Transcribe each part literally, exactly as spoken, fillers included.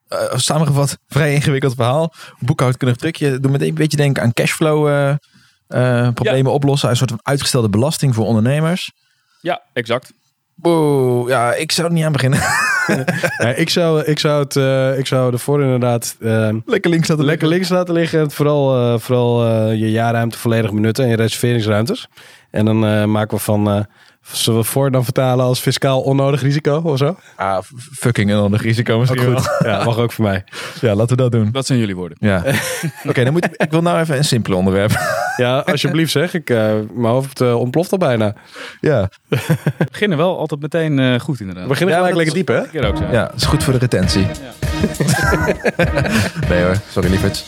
uh, samengevat, vrij ingewikkeld verhaal. Boekhoudkundig trucje. Doe meteen een beetje denken aan cashflow uh, uh, problemen ja. oplossen. Een soort van uitgestelde belasting voor ondernemers. Ja, exact. Boe, ja, ik zou er niet aan beginnen. ja, ik, zou, ik, zou het, uh, ik zou ervoor inderdaad uh, lekker links laten lekker liggen. links laten liggen. En vooral uh, vooral uh, je jaarruimte volledig benutten en je reserveringsruimtes. En dan uh, maken we van... Uh, zullen we voor dan vertalen als fiscaal onnodig risico of zo? Ah, fucking onnodig risico misschien ook goed. Ja, mag ook voor mij. Ja, laten we dat doen. Dat zijn jullie woorden. Ja. Oké, okay, dan moet ik, ik wil nou even een simpel onderwerp. Ja, alsjeblieft zeg. Ik, uh, mijn hoofd uh, ontploft al bijna. Ja. We beginnen wel altijd meteen uh, goed inderdaad. We beginnen ja, gelijk lekker diep, hè? Ook zo. Ja, dat is goed voor de retentie. Ja. Nee hoor, sorry lieverds.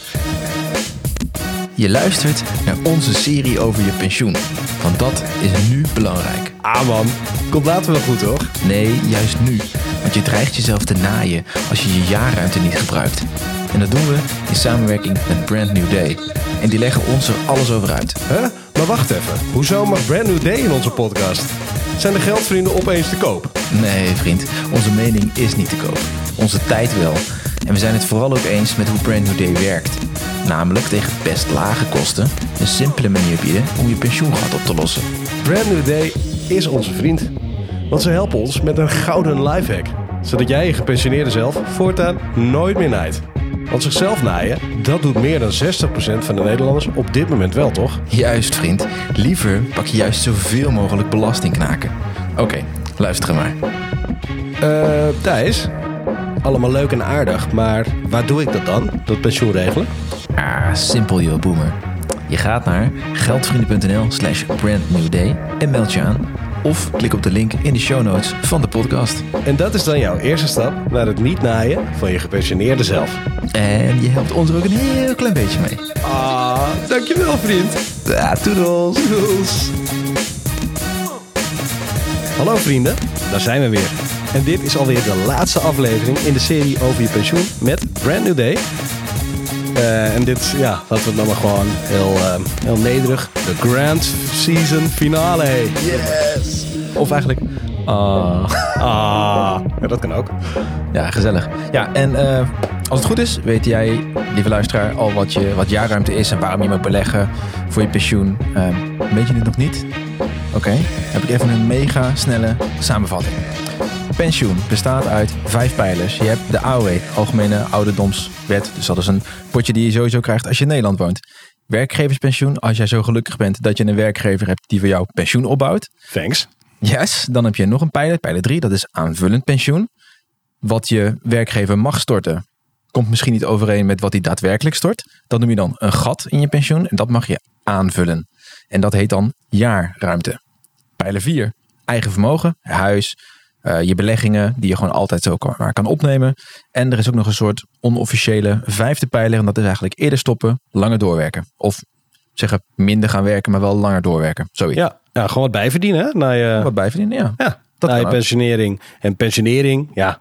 Je luistert naar onze serie over je pensioen. Want dat is nu belangrijk. Ah man, komt later wel goed hoor. Nee, juist nu. Want je dreigt jezelf te naaien als je je jaarruimte niet gebruikt. En dat doen we in samenwerking met Brand New Day. En die leggen ons er alles over uit. Huh? Maar wacht even. Hoezo mag Brand New Day in onze podcast? Zijn de geldvrienden opeens te koop? Nee vriend, onze mening is niet te koop. Onze tijd wel. En we zijn het vooral ook eens met hoe Brand New Day werkt. Namelijk tegen best lage kosten een simpele manier bieden om je pensioengat op te lossen. Brand New Day is onze vriend. Want ze helpen ons met een gouden lifehack. Zodat jij je gepensioneerde zelf voortaan nooit meer naait. Want zichzelf naaien, dat doet meer dan zestig procent van de Nederlanders op dit moment wel, toch? Juist vriend, liever pak je juist zoveel mogelijk belasting knaken. Oké, okay, luister maar. Uh, Thijs, allemaal leuk en aardig, maar waar doe ik dat dan, dat pensioen regelen? Ah, simpel joh, boomer. Je gaat naar geldvrienden.nl slash brandnewday en meld je aan. Of klik op de link in de show notes van de podcast. En dat is dan jouw eerste stap naar het niet naaien van je gepensioneerde zelf. En je helpt ons er ook een heel klein beetje mee. Ah, dankjewel vriend. Ja, toedels. Toedels. Hallo vrienden, daar zijn we weer. En dit is alweer de laatste aflevering in de serie over je pensioen met Brand New Day. Uh, en dit, ja, laten we het dan maar gewoon heel, uh, heel nederig. De Grand Season Finale. Yes! Of eigenlijk... Ah. Ah. Ja, dat kan ook. Ja, gezellig. Ja, en uh, als het goed is, weet jij, lieve luisteraar, al wat, je, wat jaarruimte is en waarom je moet beleggen voor je pensioen. Uh, weet je dit nog niet? Oké, okay. Heb ik even een mega snelle samenvatting. Pensioen bestaat uit vijf pijlers. Je hebt de A O W, Algemene Ouderdomswet. Dus dat is een potje die je sowieso krijgt als je in Nederland woont. Werkgeverspensioen, als jij zo gelukkig bent dat je een werkgever hebt die voor jou pensioen opbouwt. Thanks. Yes, dan heb je nog een pijler, pijler drie, dat is aanvullend pensioen. Wat je werkgever mag storten, komt misschien niet overeen met wat hij daadwerkelijk stort. Dat noem je dan een gat in je pensioen en dat mag je aanvullen. En dat heet dan jaarruimte. Pijler vier, eigen vermogen, huis, uh, je beleggingen die je gewoon altijd zo kan, maar kan opnemen. En er is ook nog een soort onofficiële vijfde pijler en dat is eigenlijk eerder stoppen, langer doorwerken. Of zeggen minder gaan werken, maar wel langer doorwerken. Zoiets. Ja, ja, gewoon wat bijverdienen. Hè? Na je, wat bijverdienen, ja. Ja, dat na je ook. pensionering. En pensionering, ja,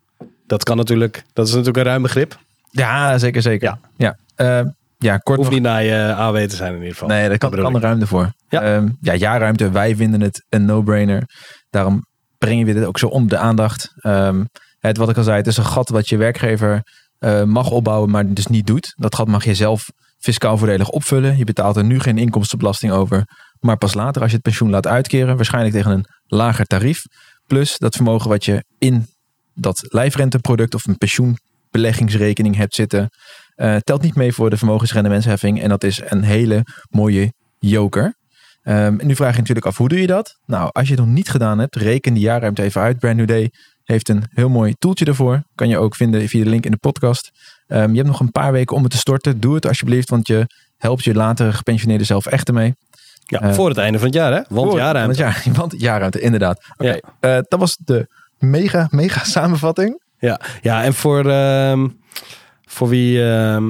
dat kan natuurlijk, dat is natuurlijk een ruim begrip. Ja, zeker, zeker. Ja, ja. Uh, ja kort Hoeft nog... niet naar je A O W te zijn in ieder geval. Nee, daar kan, kan er ruimte voor. Ja. Um, ja, jaarruimte, wij vinden het een no-brainer. Daarom brengen we dit ook zo om de aandacht. Um, het, wat ik al zei, het is een gat wat je werkgever uh, mag opbouwen, maar dus niet doet. Dat gat mag je zelf fiscaal voordelig opvullen. Je betaalt er nu geen inkomstenbelasting over, maar pas later als je het pensioen laat uitkeren, waarschijnlijk tegen een lager tarief. Plus dat vermogen wat je in dat lijfrenteproduct of een pensioenbeleggingsrekening hebt zitten, uh, telt niet mee voor de vermogensrendementsheffing. En dat is een hele mooie joker. Um, en nu vraag je natuurlijk af, hoe doe je dat? Nou, als je het nog niet gedaan hebt, reken die jaarruimte even uit. Brand New Day heeft een heel mooi toeltje ervoor. Kan je ook vinden via de link in de podcast. Um, je hebt nog een paar weken om het te storten. Doe het alsjeblieft, want je helpt je latere gepensioneerde zelf echt ermee. Ja, uh, voor het einde van het jaar, hè? Want voor, jaarruimte. Want, ja, want jaarruimte, inderdaad. Oké, okay. ja. uh, dat was de mega, mega samenvatting. Ja, ja en voor, uh, voor wie uh,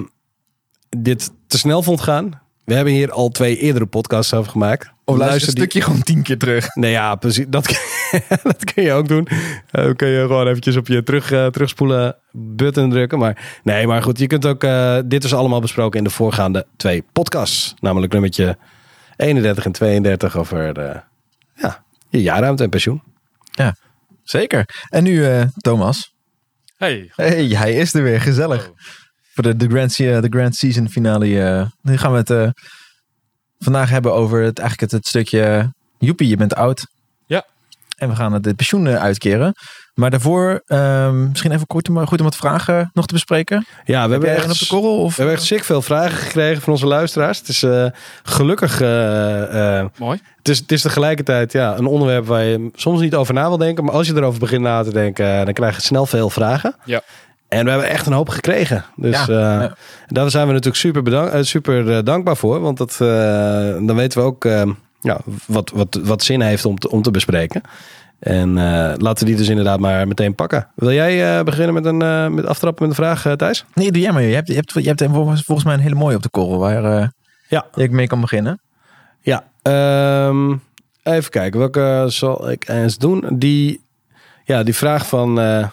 dit te snel vond gaan. We hebben hier al twee eerdere podcasts over gemaakt. Of luister een stukje die... gewoon tien keer terug. Nee, ja, precies. Dat, dat kun je ook doen. Dan uh, kun je gewoon eventjes op je terug, uh, terugspoelen button drukken. Maar nee, maar goed. Je kunt ook... Uh, dit is allemaal besproken in de voorgaande twee podcasts. Namelijk nummertje eenendertig en tweeëndertig over uh, ja, je jaarruimte en pensioen. Ja, zeker. En nu uh, Thomas. Hey. Hey, hij is er weer. Gezellig. Oh. Voor de, de, grand, de grand Season finale. Uh, nu gaan we het uh, vandaag hebben over het, eigenlijk het, het stukje... Joepie, je bent oud. Ja. En we gaan het, het pensioen uh, uitkeren. Maar daarvoor um, misschien even kort, maar goed om wat vragen nog te bespreken. Ja, we hebben echt, op de korrel, of? we hebben echt ziek veel vragen gekregen van onze luisteraars. Het is uh, gelukkig... Uh, uh, Mooi. Het is, het is tegelijkertijd ja, een onderwerp waar je soms niet over na wil denken. Maar als je erover begint na te denken, uh, dan krijg je snel veel vragen. Ja. En we hebben echt een hoop gekregen. Dus ja, uh, ja. daar zijn we natuurlijk super, bedank, uh, super uh, dankbaar voor. Want dat, uh, dan weten we ook uh, ja, wat, wat, wat zin heeft om te, om te bespreken. En uh, laten we die dus inderdaad maar meteen pakken. Wil jij uh, beginnen met een uh, met aftrappen met een vraag, uh, Thijs? Nee, doe jij maar. Je hebt, je hebt, je hebt volgens mij een hele mooie op de korrel waar uh, ja. ik mee kan beginnen. Ja, um, even kijken. Welke zal ik eens doen? Die, ja, die vraag van... Uh,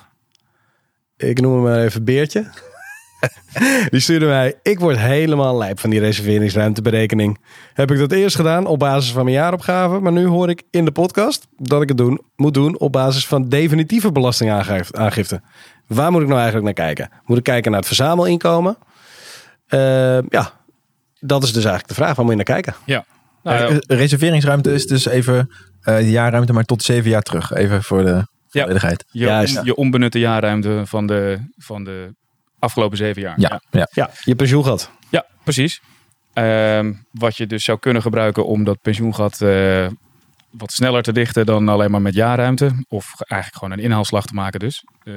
ik noem hem maar even Beertje. Die stuurde mij... Ik word helemaal lijp van die reserveringsruimteberekening. Heb ik dat eerst gedaan op basis van mijn jaaropgave. Maar nu hoor ik in de podcast dat ik het doen, moet doen op basis van definitieve belastingaangifte. Waar moet ik nou eigenlijk naar kijken? Moet ik kijken naar het verzamelinkomen? Uh, ja, dat is dus eigenlijk de vraag. Waar moet je naar kijken? Ja. Nou, uh, reserveringsruimte is dus even uh, de jaarruimte, maar tot zeven jaar terug. Even voor de volledigheid. Ja, je, je onbenutte jaarruimte van de, van de afgelopen zeven jaar. Ja, ja. ja. ja je pensioengat. Ja, precies. Uh, wat je dus zou kunnen gebruiken om dat pensioengat uh, wat sneller te dichten dan alleen maar met jaarruimte. Of eigenlijk gewoon een inhaalslag te maken dus. Uh,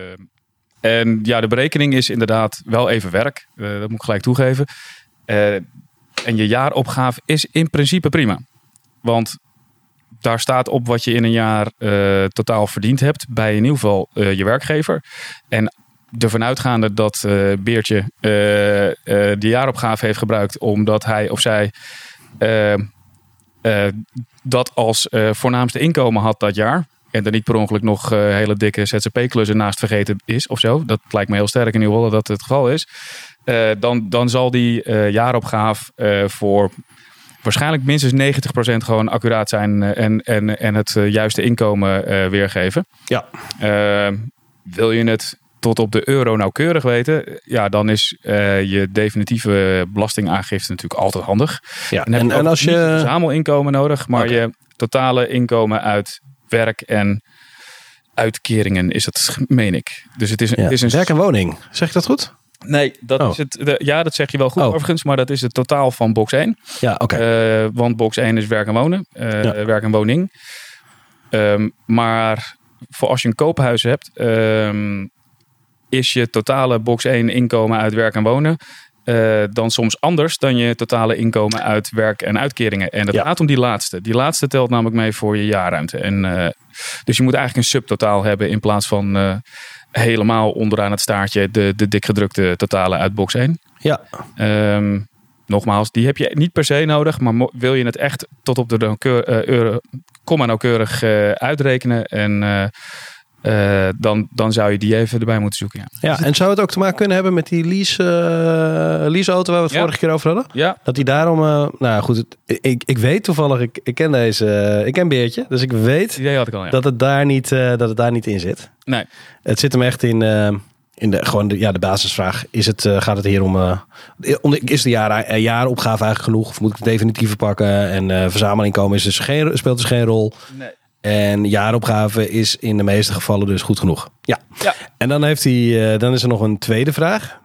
en ja, de berekening is inderdaad wel even werk. Uh, dat moet ik gelijk toegeven. Uh, en je jaaropgave is in principe prima. Want daar staat op wat je in een jaar uh, totaal verdiend hebt bij in ieder geval uh, je werkgever. En ervan uitgaande dat uh, Beertje uh, uh, de jaaropgave heeft gebruikt omdat hij of zij uh, uh, dat als uh, voornaamste inkomen had dat jaar. En er niet per ongeluk nog uh, hele dikke Z Z P-klussen naast vergeten is of zo. Dat lijkt me heel sterk in ieder geval dat het het geval is. Uh, dan, dan zal die uh, jaaropgave uh, voor waarschijnlijk minstens negentig procent gewoon accuraat zijn uh, en, en, en het uh, juiste inkomen uh, weergeven. Ja. Uh, wil je het tot op de euro nauwkeurig weten, ja, dan is uh, je definitieve belastingaangifte natuurlijk altijd handig. Ja. En, en, en als je niet verzamelinkomen nodig, maar okay. je totale inkomen uit werk en uitkeringen is het, meen ik. Dus het is, ja. het is een werk en woning. Zeg ik dat goed? Nee, dat oh. is het. De, ja, dat zeg je wel goed oh. overigens, maar dat is het totaal van box één. Ja, oké. Okay. Uh, want box één is werk en wonen, uh, ja. werk en woning. Um, maar voor als je een koophuis hebt, um, is je totale box één inkomen uit werk en wonen uh, dan soms anders dan je totale inkomen uit werk en uitkeringen. En dat ja. gaat om die laatste. Die laatste telt namelijk mee voor je jaarruimte. En, uh, dus je moet eigenlijk een subtotaal hebben in plaats van uh, helemaal onderaan het staartje de, de dikgedrukte totalen uit box één. Ja. Um, nogmaals, die heb je niet per se nodig, maar mo- wil je het echt tot op de nauwkeur, uh, euro, komma nauwkeurig uh, uitrekenen en uh, Uh, dan, dan zou je die even erbij moeten zoeken. Ja. Ja, en zou het ook te maken kunnen hebben met die lease, uh, leaseauto waar we het ja. vorige keer over hadden? Ja. Dat die daarom, uh, nou goed, het, ik, ik weet toevallig, ik, ik ken deze, uh, ik ken Beertje, dus ik weet die had ik al, ja. dat, het daar niet, uh, dat het daar niet in zit. Nee. Het zit hem echt in, uh, in de, gewoon de, ja, de basisvraag. Is het, uh, gaat het hier om, uh, om is de jaar, uh, jaaropgave eigenlijk genoeg? Of moet ik het definitieve pakken? En uh, verzamelinkomen is dus geen, speelt dus geen rol. Nee. En jaaropgave is in de meeste gevallen dus goed genoeg. Ja. ja. En dan heeft hij, uh, dan is er nog een tweede vraag.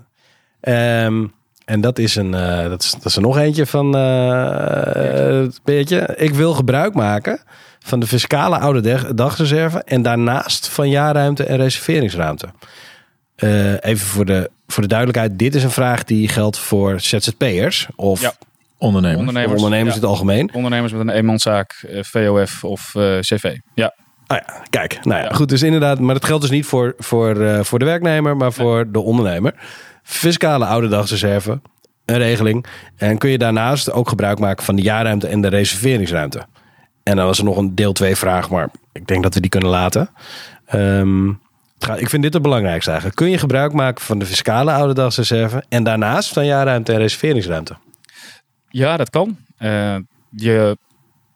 Um, en dat is een, uh, dat is, dat is er nog eentje van, uh, uh, beetje. Ik wil gebruik maken van de fiscale oude dagreserve en daarnaast van jaarruimte en reserveringsruimte. Uh, even voor de, voor de duidelijkheid, dit is een vraag die geldt voor Z Z P'ers of ja. ondernemers. Ondernemers, ondernemers ja. in het algemeen. Ondernemers met een eenmanszaak, uh, V O F of uh, C V. Ja. Ah ja, kijk. Nou ja, goed. Dus inderdaad, maar dat geldt dus niet voor, voor, uh, voor de werknemer, maar voor nee. de ondernemer. Fiscale oude dagreserve, een regeling. En kun je daarnaast ook gebruik maken van de jaarruimte en de reserveringsruimte. En dan was er nog een deel twee vraag, maar ik denk dat we die kunnen laten. Um, ik vind dit het belangrijkste eigenlijk. Kun je gebruik maken van de fiscale oude dagreserve en daarnaast van jaarruimte en reserveringsruimte? Ja, dat kan. Uh, je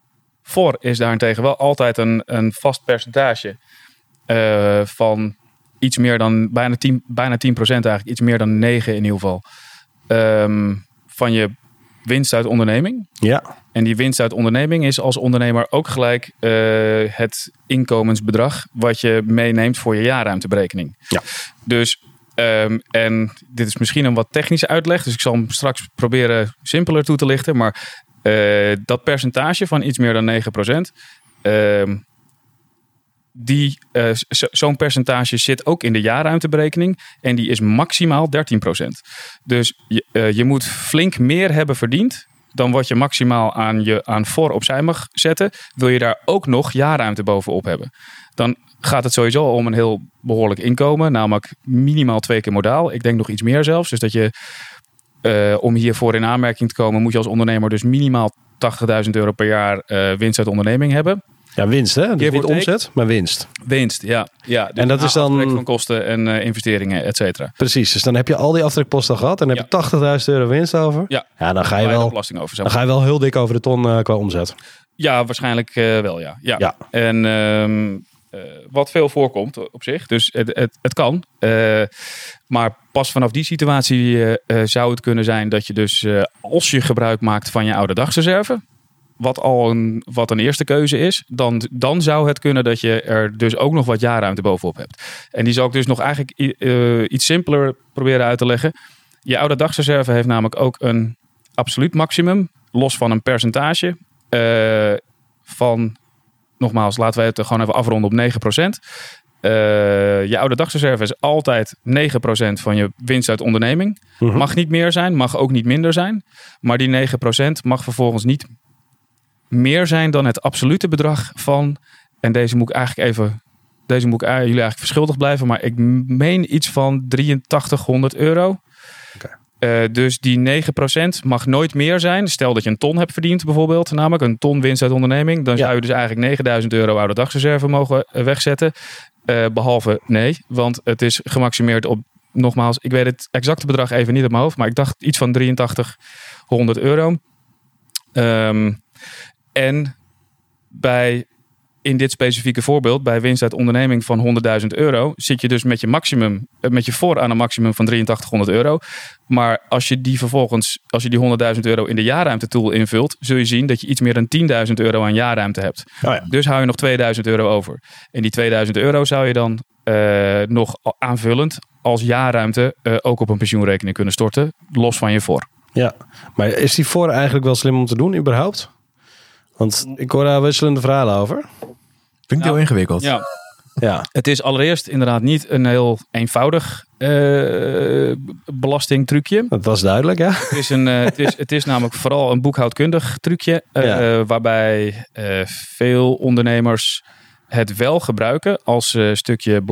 voor is daarentegen wel altijd een, een vast percentage uh, van iets meer dan bijna tien, bijna tien procent eigenlijk, iets meer dan negen in ieder geval, um, van je winst uit onderneming. Ja. En die winst uit onderneming is als ondernemer ook gelijk uh, het inkomensbedrag wat je meeneemt voor je jaarruimteberekening. Ja. Dus, um, en dit is misschien een wat technische uitleg, dus ik zal hem straks proberen simpeler toe te lichten, maar uh, dat percentage van iets meer dan negen procent, uh, die, uh, zo, zo'n percentage zit ook in de jaarruimteberekening en die is maximaal dertien procent. Dus je, uh, je moet flink meer hebben verdiend dan wat je maximaal aan je aan voor opzij mag zetten. Wil je daar ook nog jaarruimte bovenop hebben, dan gaat het sowieso om een heel behoorlijk inkomen, namelijk minimaal twee keer modaal. Ik denk nog iets meer zelfs. Dus dat je, uh, om hiervoor in aanmerking te komen, moet je als ondernemer dus minimaal tachtigduizend euro per jaar uh, winst uit onderneming hebben. Ja, winst hè? Dus niet omzet, take. maar winst. Winst, ja. ja dus en dat is dan van kosten en uh, investeringen, et cetera. Precies, dus dan heb je al die aftrekposten gehad en dan heb je ja. tachtigduizend euro winst over. Ja, ja dan ga je wel belasting over. Dan ga je wel heel dik over de ton uh, qua omzet. Ja, waarschijnlijk uh, wel, ja. ja. ja. En um, uh, wat veel voorkomt op zich, dus het, het, het kan. Uh, maar pas vanaf die situatie uh, uh, zou het kunnen zijn dat je dus, uh, als je gebruik maakt van je oude dagsreserve, wat al een, wat een eerste keuze is, dan, dan zou het kunnen dat je er dus ook nog wat jaarruimte bovenop hebt. En die zal ik dus nog eigenlijk uh, iets simpeler proberen uit te leggen. Je oude dagsreserve heeft namelijk ook een absoluut maximum, los van een percentage uh, van, nogmaals, laten we het gewoon even afronden op negen procent. Uh, je oude dagsreserve is altijd negen procent van je winst uit onderneming. Mm-hmm. Mag niet meer zijn, mag ook niet minder zijn. Maar die negen procent mag vervolgens niet meer zijn dan het absolute bedrag van, en deze moet ik eigenlijk even, deze moet ik jullie eigenlijk verschuldigd blijven, maar ik meen iets van drieëntachtighonderd euro. Okay. Uh, dus die negen procent mag nooit meer zijn. Stel dat je een ton hebt verdiend bijvoorbeeld, namelijk een ton winst uit onderneming, dan ja. zou je dus eigenlijk negenduizend euro oude dagsreserve mogen wegzetten. Uh, behalve nee, want het is gemaximeerd op, nogmaals, ik weet het exacte bedrag even niet op mijn hoofd, maar ik dacht iets van drieëntachtighonderd euro. Um, En bij, in dit specifieke voorbeeld, bij winst uit onderneming van honderdduizend euro, zit je dus met je maximum, met je voor aan een maximum van drieëntachtighonderd euro. Maar als je die vervolgens, als je die honderdduizend euro in de jaarruimte tool invult, zul je zien dat je iets meer dan tienduizend euro aan jaarruimte hebt. Oh ja. Dus hou je nog tweeduizend euro over. En die tweeduizend euro zou je dan uh, nog aanvullend als jaarruimte uh, ook op een pensioenrekening kunnen storten, los van je voor. Ja, maar is die voor eigenlijk wel slim om te doen überhaupt? Want ik hoor daar wisselende verhalen over. Vind ik nou, heel ingewikkeld. Ja. ja. Het is allereerst inderdaad niet een heel eenvoudig uh, belastingtrucje. Dat was duidelijk, ja. Het is, een, uh, het is, het is namelijk vooral een boekhoudkundig trucje. Uh, ja. uh, waarbij uh, veel ondernemers het wel gebruiken als uh, stukje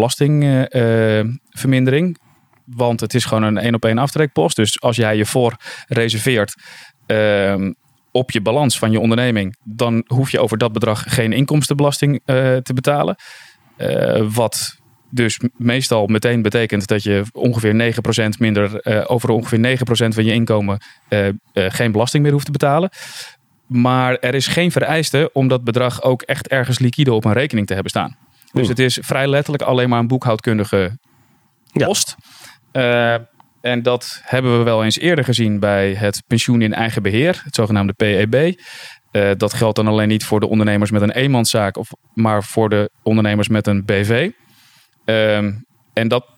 belastingvermindering. Uh, want het is gewoon een één op één aftrekpost. Dus als jij je voor reserveert Uh, op je balans van je onderneming, dan hoef je over dat bedrag geen inkomstenbelasting uh, te betalen. Uh, wat dus meestal meteen betekent dat je ongeveer negen procent minder, uh, over ongeveer negen procent van je inkomen uh, uh, geen belasting meer hoeft te betalen. Maar er is geen vereiste om dat bedrag ook echt ergens liquide op een rekening te hebben staan. Dus hmm. het is vrij letterlijk alleen maar een boekhoudkundige post. Ja. Uh, En dat hebben we wel eens eerder gezien bij het pensioen in eigen beheer, het zogenaamde P E B. Uh, dat geldt dan alleen niet voor de ondernemers met een eenmanszaak, of, maar voor de ondernemers met een B V. Uh, en dat,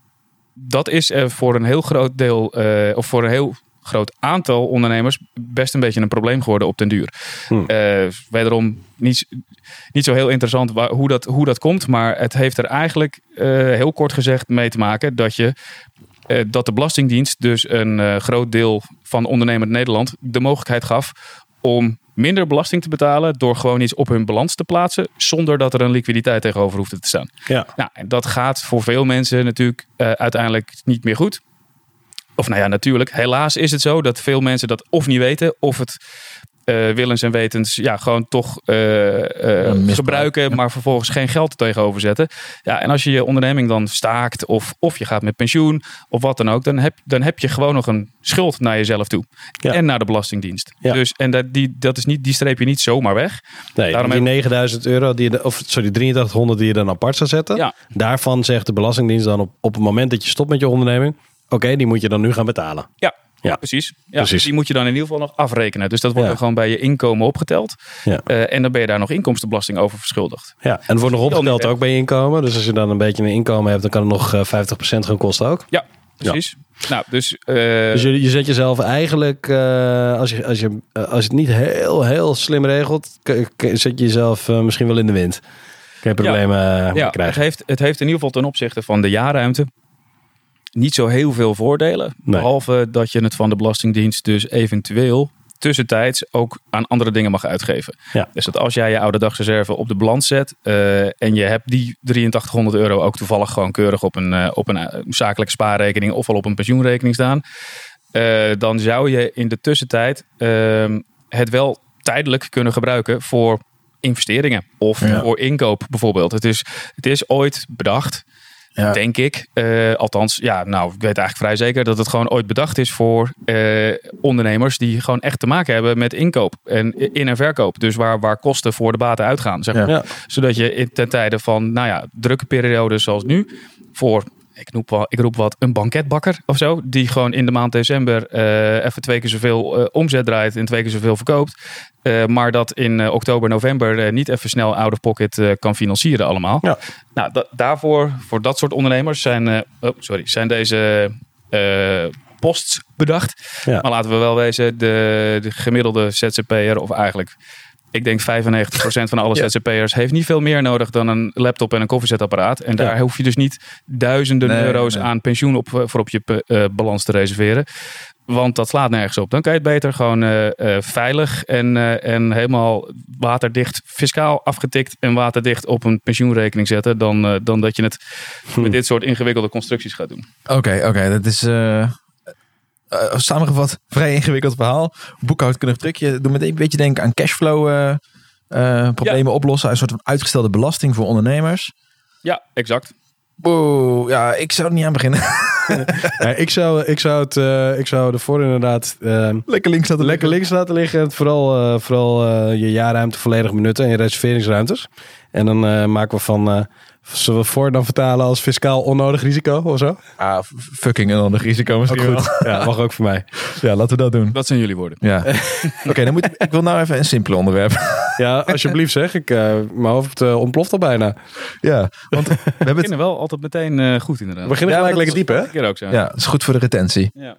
dat is uh, voor een heel groot deel, uh, of voor een heel groot aantal ondernemers best een beetje een probleem geworden op den duur. Hmm. Uh, wederom niet, niet zo heel interessant waar, hoe, dat, hoe dat komt, maar het heeft er eigenlijk uh, heel kort gezegd mee te maken dat je Uh, dat de Belastingdienst dus een uh, groot deel van ondernemend Nederland de mogelijkheid gaf om minder belasting te betalen door gewoon iets op hun balans te plaatsen zonder dat er een liquiditeit tegenover hoefde te staan. Ja. Nou, en dat gaat voor veel mensen natuurlijk uh, uiteindelijk niet meer goed. Of nou ja, natuurlijk. Helaas is het zo dat veel mensen dat of niet weten of het uh, willens en wetens ja, gewoon toch uh, uh, gebruiken, ja. maar vervolgens geen geld er tegenover zetten. Ja, en als je je onderneming dan staakt of, of je gaat met pensioen of wat dan ook, dan heb, dan heb je gewoon nog een schuld naar jezelf toe. Ja. En naar de Belastingdienst. Ja. Dus, en dat, die, dat is niet, die streep je niet zomaar weg. Nee, Daarom die negenduizend euro, die je, of sorry, drieëntachtighonderd die je dan apart zou zetten. Ja. Daarvan zegt de Belastingdienst dan op, op het moment dat je stopt met je onderneming, oké, okay, die moet je dan nu gaan betalen. Ja. Ja, precies. Ja, precies. Die moet je dan in ieder geval nog afrekenen. Dus dat wordt ja. dan gewoon bij je inkomen opgeteld. Ja. Uh, en dan ben je daar nog inkomstenbelasting over verschuldigd. Ja, en het wordt nog opgeteld ook bij je inkomen. Dus als je dan een beetje een inkomen hebt, dan kan het nog uh, vijftig procent gaan kosten ook. Ja, precies. Ja. Nou, dus uh, dus je, je zet jezelf eigenlijk, uh, als, je, als, je, uh, als je het niet heel, heel slim regelt, k- k- zet je jezelf uh, misschien wel in de wind. Geen problemen ja. uh, ja, krijgen. Het heeft, het heeft in ieder geval ten opzichte van de jaarruimte niet zo heel veel voordelen. Nee. Behalve dat je het van de Belastingdienst dus eventueel tussentijds ook aan andere dingen mag uitgeven. Ja. Dus dat als jij je ouderdagsreserve op de balans zet uh, en je hebt die drieëntachtighonderd euro ook toevallig gewoon keurig op een, uh, op een uh, zakelijke spaarrekening of al op een pensioenrekening staan, uh, dan zou je in de tussentijd uh, het wel tijdelijk kunnen gebruiken voor investeringen of ja. voor inkoop bijvoorbeeld. Het is, het is ooit bedacht, ja. denk ik. Uh, althans, ja, nou, ik weet eigenlijk vrij zeker dat het gewoon ooit bedacht is voor uh, ondernemers die gewoon echt te maken hebben met inkoop en in- en verkoop. Dus waar, waar kosten voor de baten uitgaan, zeg maar. Ja. Zodat je in, ten tijde van, nou ja, drukke periodes zoals nu, voor, ik, noem wel, ik roep wat, een banketbakker of zo, die gewoon in de maand december uh, even twee keer zoveel uh, omzet draait en twee keer zoveel verkoopt. Uh, maar dat in uh, oktober, november uh, niet even snel out of pocket uh, kan financieren allemaal. Ja. Nou, da- daarvoor, voor dat soort ondernemers zijn, uh, oh, sorry, zijn deze uh, posts bedacht. Ja. Maar laten we wel wezen, de, de gemiddelde Z Z P'er, of eigenlijk, ik denk vijfennegentig procent van alle ja. Z Z P'ers heeft niet veel meer nodig dan een laptop en een koffiezetapparaat. En daar ja. hoef je dus niet duizenden nee, euro's nee. aan pensioen op, voor op je uh, balans te reserveren. Want dat slaat nergens op. Dan kan je het beter gewoon uh, uh, veilig en, uh, en helemaal waterdicht, fiscaal afgetikt en waterdicht op een pensioenrekening zetten. Dan, uh, dan dat je het hm. met dit soort ingewikkelde constructies gaat doen. Oké, okay, oké. Okay. Dat is uh, uh, samengevat vrij ingewikkeld verhaal. Boekhoudkundig trucje. Doe me een beetje denken aan cashflow uh, uh, problemen ja. oplossen. Een soort van uitgestelde belasting voor ondernemers. Ja, exact. Oeh, ja, ik zou er niet aan beginnen. ja, ik, zou, ik, zou het, uh, ik zou ervoor inderdaad uh, lekker links laten lekker links laten liggen. En vooral uh, vooral uh, je jaarruimte volledig benutten en je reserveringsruimtes. En dan uh, maken we van, uh, zullen we voor dan vertalen als fiscaal onnodig risico of zo? Ah, fucking onnodig risico misschien ook goed. Ja, mag ook voor mij. Ja, laten we dat doen. Dat zijn jullie woorden. Ja. Oké, okay, dan moet ik, ik wil nou even een simpel onderwerp. Ja, alsjeblieft zeg. Ik, uh, mijn hoofd uh, ontploft al bijna. Ja, want we hebben beginnen het wel altijd meteen uh, goed inderdaad. We beginnen ja, gelijk lekker diep, hè? Een keer ook zo. Ja, dat is goed voor de retentie. Ja.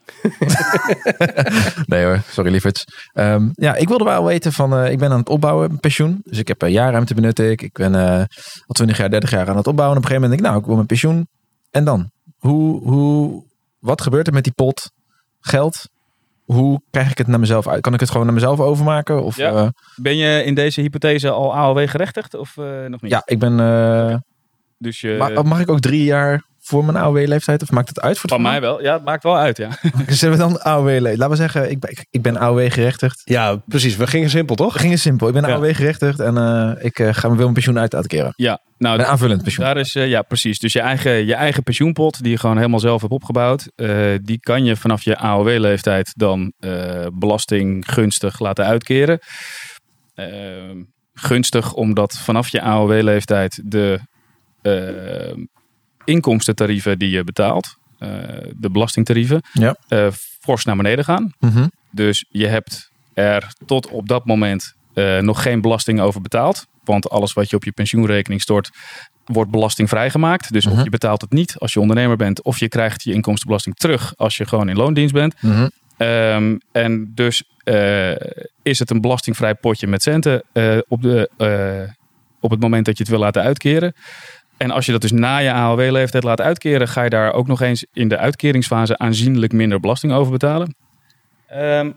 Nee hoor, sorry lieverds. Um, ja, ik wilde wel weten van, uh, ik ben aan het opbouwen, pensioen. Dus ik heb uh, jaarruimte benut ik. Ik ben uh, al twintig jaar, dertig jaar aan het opbouwen. En op een gegeven moment denk ik, nou, ik wil mijn pensioen. En dan? Hoe, hoe, wat gebeurt er met die pot geld? Hoe krijg ik het naar mezelf uit? Kan ik het gewoon naar mezelf overmaken? Of, ja. uh, ben je in deze hypothese al A O W gerechtigd of uh, nog niet? Ja, ik ben... Uh, dus je... mag, mag ik ook drie jaar voor mijn A O W-leeftijd? Of maakt het uit voor het Van mij wel. Ja, het maakt wel uit, ja. Zullen we dan A O W-leeftijd? Laten we zeggen, ik ben, ik ben A O W-gerechtigd. Ja, precies. We gingen simpel, toch? We gingen simpel. Ik ben ja. A O W-gerechtigd en uh, ik uh, ga, wil mijn pensioen uit uitkeren. Ja. Nou, een aanvullend pensioen. Daar is, uh, ja, precies. Dus je eigen, je eigen pensioenpot, die je gewoon helemaal zelf hebt opgebouwd, uh, die kan je vanaf je A O W-leeftijd dan uh, belastinggunstig laten uitkeren. Uh, gunstig omdat vanaf je A O W-leeftijd de uh, inkomstentarieven die je betaalt, uh, de belastingtarieven, ja. uh, fors naar beneden gaan. Mm-hmm. Dus je hebt er tot op dat moment uh, nog geen belasting over betaald. Want alles wat je op je pensioenrekening stort, wordt belastingvrij gemaakt. Dus mm-hmm. of je betaalt het niet als je ondernemer bent, of je krijgt je inkomstenbelasting terug als je gewoon in loondienst bent. Mm-hmm. Um, en dus uh, is het een belastingvrij potje met centen uh, op, de, uh, op het moment dat je het wil laten uitkeren. En als je dat dus na je A O W-leeftijd laat uitkeren, ga je daar ook nog eens in de uitkeringsfase aanzienlijk minder belasting over betalen. Um,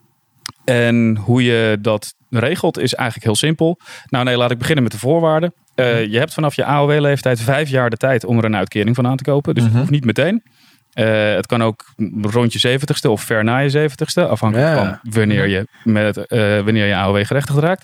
en hoe je dat regelt is eigenlijk heel simpel. Nou nee, laat ik beginnen met de voorwaarden. Uh, je hebt vanaf je A O W-leeftijd vijf jaar de tijd om er een uitkering van aan te kopen. Dus mm-hmm. het hoeft niet meteen. Uh, het kan ook rond je zeventigste of ver na je zeventigste. Afhankelijk Ja. van wanneer je, met, uh, wanneer je A O W gerechtigd raakt.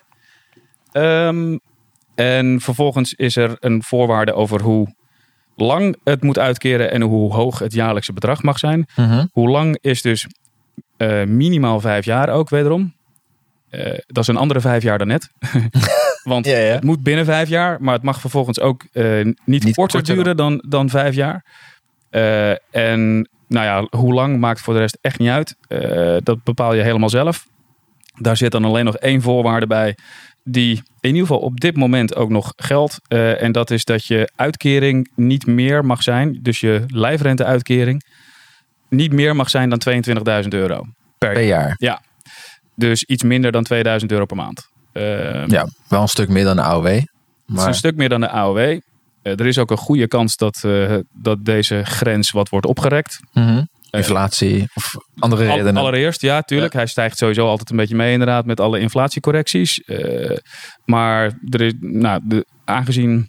Um, en vervolgens is er een voorwaarde over hoe lang het moet uitkeren en hoe hoog het jaarlijkse bedrag mag zijn. Mm-hmm. Hoe lang is dus uh, minimaal vijf jaar ook wederom. Uh, dat is een andere vijf jaar dan net. Want ja, ja. het moet binnen vijf jaar, maar het mag vervolgens ook uh, niet, niet korter, korter duren dan, dan vijf jaar. Uh, en nou ja, hoe lang maakt voor de rest echt niet uit. Uh, dat bepaal je helemaal zelf. Daar zit dan alleen nog één voorwaarde bij die in ieder geval op dit moment ook nog geldt. Uh, en dat is dat je uitkering niet meer mag zijn. Dus je lijfrenteuitkering niet meer mag zijn dan tweeëntwintigduizend euro per, per jaar. Ja, dus iets minder dan tweeduizend euro per maand. Uh, ja, wel een stuk meer dan de A O W. Maar... Het is een stuk meer dan de A O W. Uh, er is ook een goede kans dat, uh, dat deze grens wat wordt opgerekt. Mm-hmm. Inflatie uh, of andere al, redenen. Allereerst, ja, tuurlijk. Ja. Hij stijgt sowieso altijd een beetje mee inderdaad met alle inflatiecorrecties. Uh, maar er is, nou, de, aangezien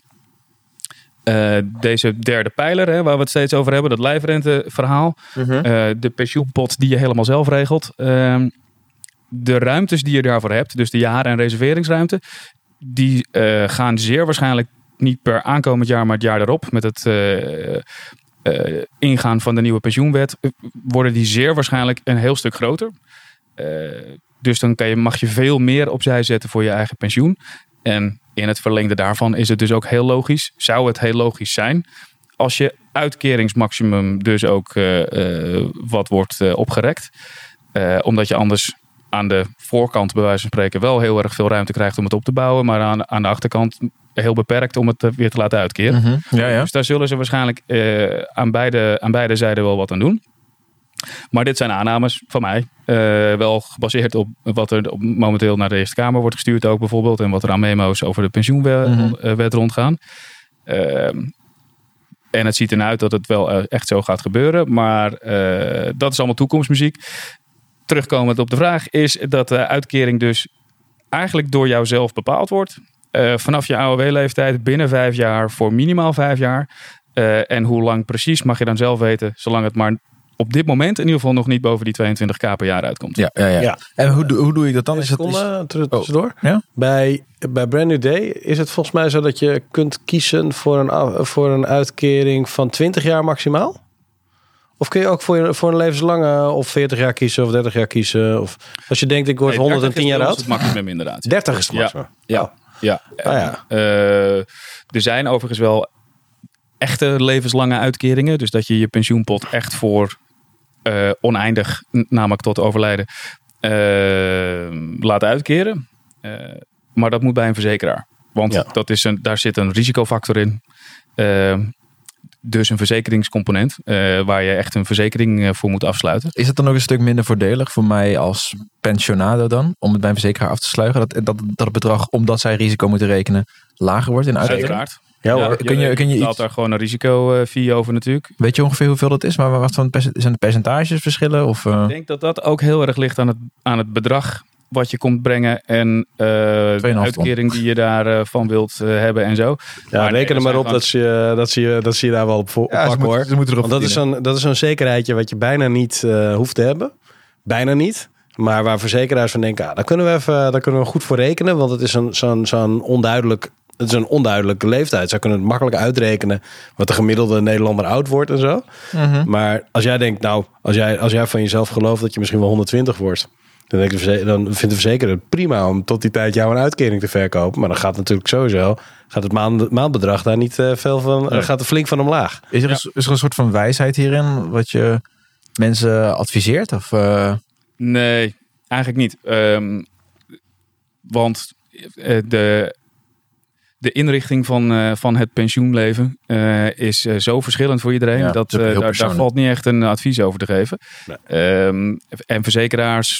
uh, deze derde pijler, hè, waar we het steeds over hebben, dat lijfrenteverhaal, mm-hmm. uh, de pensioenpot die je helemaal zelf regelt, uh, de ruimtes die je daarvoor hebt, dus de jaren- en reserveringsruimte, die uh, gaan zeer waarschijnlijk niet per aankomend jaar, maar het jaar erop, met het uh, uh, ingaan van de nieuwe pensioenwet, uh, worden die zeer waarschijnlijk een heel stuk groter. Uh, dus dan kan je, mag je veel meer opzij zetten voor je eigen pensioen. En in het verlengde daarvan is het dus ook heel logisch, zou het heel logisch zijn, als je uitkeringsmaximum dus ook uh, uh, wat wordt uh, opgerekt. Uh, omdat je anders aan de voorkant bij wijze van spreken wel heel erg veel ruimte krijgt om het op te bouwen. Maar aan, aan de achterkant heel beperkt om het weer te laten uitkeren. Mm-hmm. Ja, ja. Dus daar zullen ze waarschijnlijk uh, aan, beide, aan beide zijden wel wat aan doen. Maar dit zijn aannames van mij. Uh, wel gebaseerd op wat er op momenteel naar de Eerste Kamer wordt gestuurd ook bijvoorbeeld. En wat er aan memo's over de pensioenwet mm-hmm. rondgaan. Uh, en het ziet ernaar uit dat het wel echt zo gaat gebeuren. Maar uh, dat is allemaal toekomstmuziek. Terugkomend op de vraag is dat de uitkering dus eigenlijk door jou zelf bepaald wordt. Uh, vanaf je A O W-leeftijd binnen vijf jaar voor minimaal vijf jaar. Uh, en hoe lang precies mag je dan zelf weten, zolang het maar op dit moment in ieder geval nog niet boven die tweeëntwintig k per jaar uitkomt. Ja, ja, ja. ja. En hoe, hoe doe je dat dan? Is het is... tussendoor? Oh. Ja? Bij, bij Brand New Day is het volgens mij zo dat je kunt kiezen voor een, voor een uitkering van twintig jaar maximaal? Of kun je ook voor, voor een levenslange of veertig jaar kiezen of dertig jaar kiezen? Of als je denkt ik word nee, honderdtien jaar oud? Dat is het maximum inderdaad. dertig is het maximum? Ja. Oh. ja. Ah, ja. Uh, er zijn overigens wel echte levenslange uitkeringen. Dus dat je je pensioenpot echt voor uh, oneindig, namelijk tot overlijden, uh, laat uitkeren. Uh, maar dat moet bij een verzekeraar. Want ja. dat is een, daar zit een risicofactor in. Uh, Dus een verzekeringscomponent uh, waar je echt een verzekering uh, voor moet afsluiten. Is het dan ook een stuk minder voordelig voor mij als pensionado dan? Om het bij een verzekeraar af te sluigen? Dat, dat, dat het bedrag, omdat zij risico moeten rekenen, lager wordt in uitkering? Uiteraard. Ja, hoor. Ja, kun je, kun je je iets... haalt daar gewoon een risico-fee over natuurlijk. Weet je ongeveer hoeveel dat is? Maar wat van, zijn de percentages verschillen? Of, uh... Ik denk dat dat ook heel erg ligt aan het, aan het bedrag wat je komt brengen en uh, de uitkering die je daarvan uh, wilt uh, hebben en zo. Ja, maar reken er maar op gewoon... dat, ze, dat, ze, dat ze je daar wel op, op ja, pakken hoor. Ze moeten erop Want dat is, zo'n, dat is zo'n zekerheidje wat je bijna niet uh, hoeft te hebben. Bijna niet. Maar waar verzekeraars van denken, ah, daar kunnen we even, daar kunnen we goed voor rekenen. Want het is een, zo'n, zo'n onduidelijk, het is een onduidelijke leeftijd. Zij kunnen het makkelijk uitrekenen wat de gemiddelde Nederlander oud wordt en zo. Mm-hmm. Maar als jij denkt, nou, als jij, als jij van jezelf gelooft dat je misschien wel honderdtwintig wordt, Dan, denk de dan vindt de verzekeraar het prima om tot die tijd jou een uitkering te verkopen. Maar dan gaat natuurlijk sowieso gaat het maand, maandbedrag daar niet uh, veel van. Ja. Gaat er flink van omlaag. Is er, ja. een, is er een soort van wijsheid hierin wat je mensen adviseert? Of, uh... Nee, eigenlijk niet. Um, want uh, de, de inrichting van, uh, van het pensioenleven uh, is uh, zo verschillend voor iedereen. Ja, dat uh, daar, daar valt niet echt een advies over te geven. Nee. Um, en verzekeraars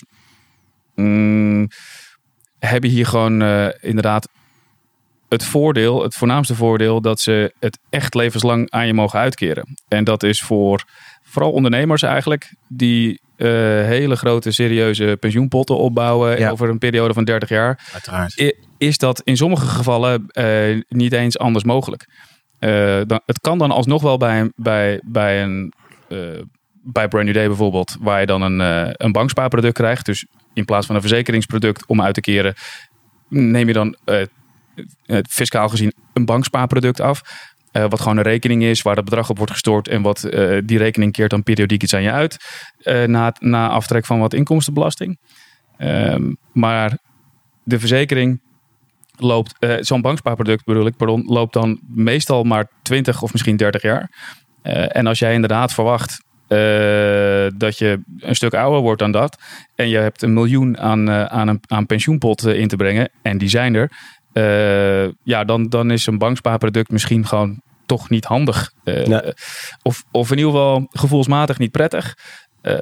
Mm, hebben hier gewoon uh, inderdaad het voordeel, het voornaamste voordeel, dat ze het echt levenslang aan je mogen uitkeren. En dat is voor vooral ondernemers eigenlijk, die uh, hele grote serieuze pensioenpotten opbouwen ja. over een periode van dertig jaar. Uiteraard. I- is dat in sommige gevallen uh, niet eens anders mogelijk. Uh, dan, het kan dan alsnog wel bij, bij, bij een uh, bij Brand New Day bijvoorbeeld, waar je dan een, uh, een bankspaarproduct krijgt. Dus in plaats van een verzekeringsproduct om uit te keren, neem je dan uh, uh, fiscaal gezien een bankspaarproduct af. Uh, wat gewoon een rekening is waar het bedrag op wordt gestort. En wat uh, die rekening keert dan periodiek iets aan je uit. Uh, na, na aftrek van wat inkomstenbelasting. Um, maar de verzekering loopt, uh, zo'n bankspaarproduct bedoel ik, pardon, loopt dan meestal maar twintig of misschien dertig jaar. Uh, en als jij inderdaad verwacht uh, dat je een stuk ouder wordt dan dat. En je hebt een miljoen aan, uh, aan een aan pensioenpot uh, in te brengen. En die zijn er. Uh, ja, dan, dan is een bankspaarproduct misschien gewoon toch niet handig. Uh, nee. of, of in ieder geval gevoelsmatig niet prettig. Uh,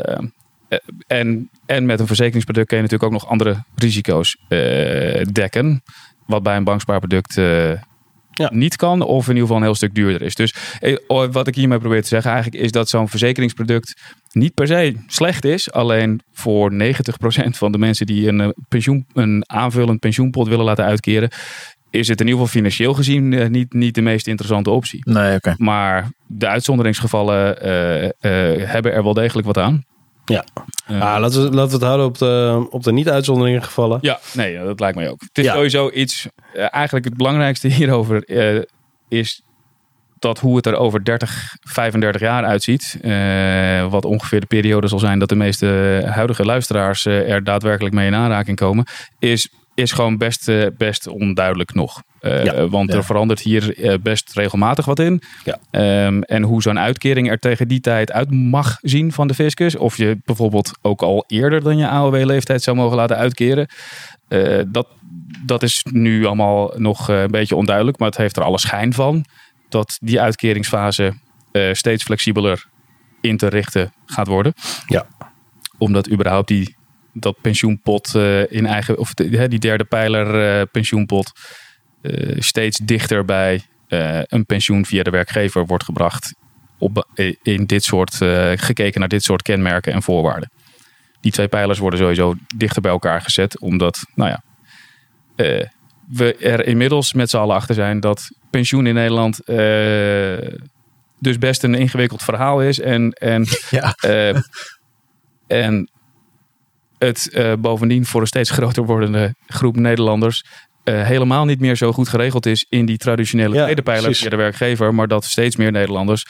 en, en met een verzekeringsproduct kun je natuurlijk ook nog andere risico's uh, dekken. Wat bij een bankspaarproduct uh, ja. niet kan. Of in ieder geval een heel stuk duurder is. Dus uh, wat ik hiermee probeer te zeggen eigenlijk is dat zo'n verzekeringsproduct niet per se slecht is. Alleen voor negentig procent van de mensen die een, pensioen, een aanvullend pensioenpot willen laten uitkeren, is het in ieder geval financieel gezien uh, niet, niet de meest interessante optie. Nee, okay. Maar de uitzonderingsgevallen uh, uh, hebben er wel degelijk wat aan. Ja, uh, ah, laten, we, laten we het houden op de, op de niet-uitzonderingengevallen. Ja, nee, dat lijkt mij ook. Het is ja. sowieso iets, uh, eigenlijk het belangrijkste hierover uh, is dat hoe het er over dertig, vijfendertig jaar uitziet. Uh, wat ongeveer de periode zal zijn dat de meeste huidige luisteraars uh, er daadwerkelijk mee in aanraking komen. Is, is gewoon best, uh, best onduidelijk nog. Uh, ja, want ja. er verandert hier uh, best regelmatig wat in. Ja. Um, en hoe zo'n uitkering er tegen die tijd uit mag zien van de fiscus. Of je bijvoorbeeld ook al eerder dan je A O W-leeftijd zou mogen laten uitkeren. Uh, dat, dat is nu allemaal nog uh, een beetje onduidelijk. Maar het heeft er alle schijn van dat die uitkeringsfase uh, steeds flexibeler in te richten gaat worden. Ja. Omdat überhaupt die, dat pensioenpot uh, in eigen, of de, die derde pijler uh, pensioenpot uh, steeds dichter bij uh, een pensioen via de werkgever wordt gebracht. Op, in dit soort, uh, gekeken naar dit soort kenmerken en voorwaarden. Die twee pijlers worden sowieso dichter bij elkaar gezet. Omdat, nou ja, uh, we er inmiddels met z'n allen achter zijn dat pensioen in Nederland uh, dus best een ingewikkeld verhaal is. En, en, ja. uh, en het uh, bovendien voor een steeds groter wordende groep Nederlanders uh, helemaal niet meer zo goed geregeld is in die traditionele ja, tweede pijler via de werkgever. Maar dat steeds meer Nederlanders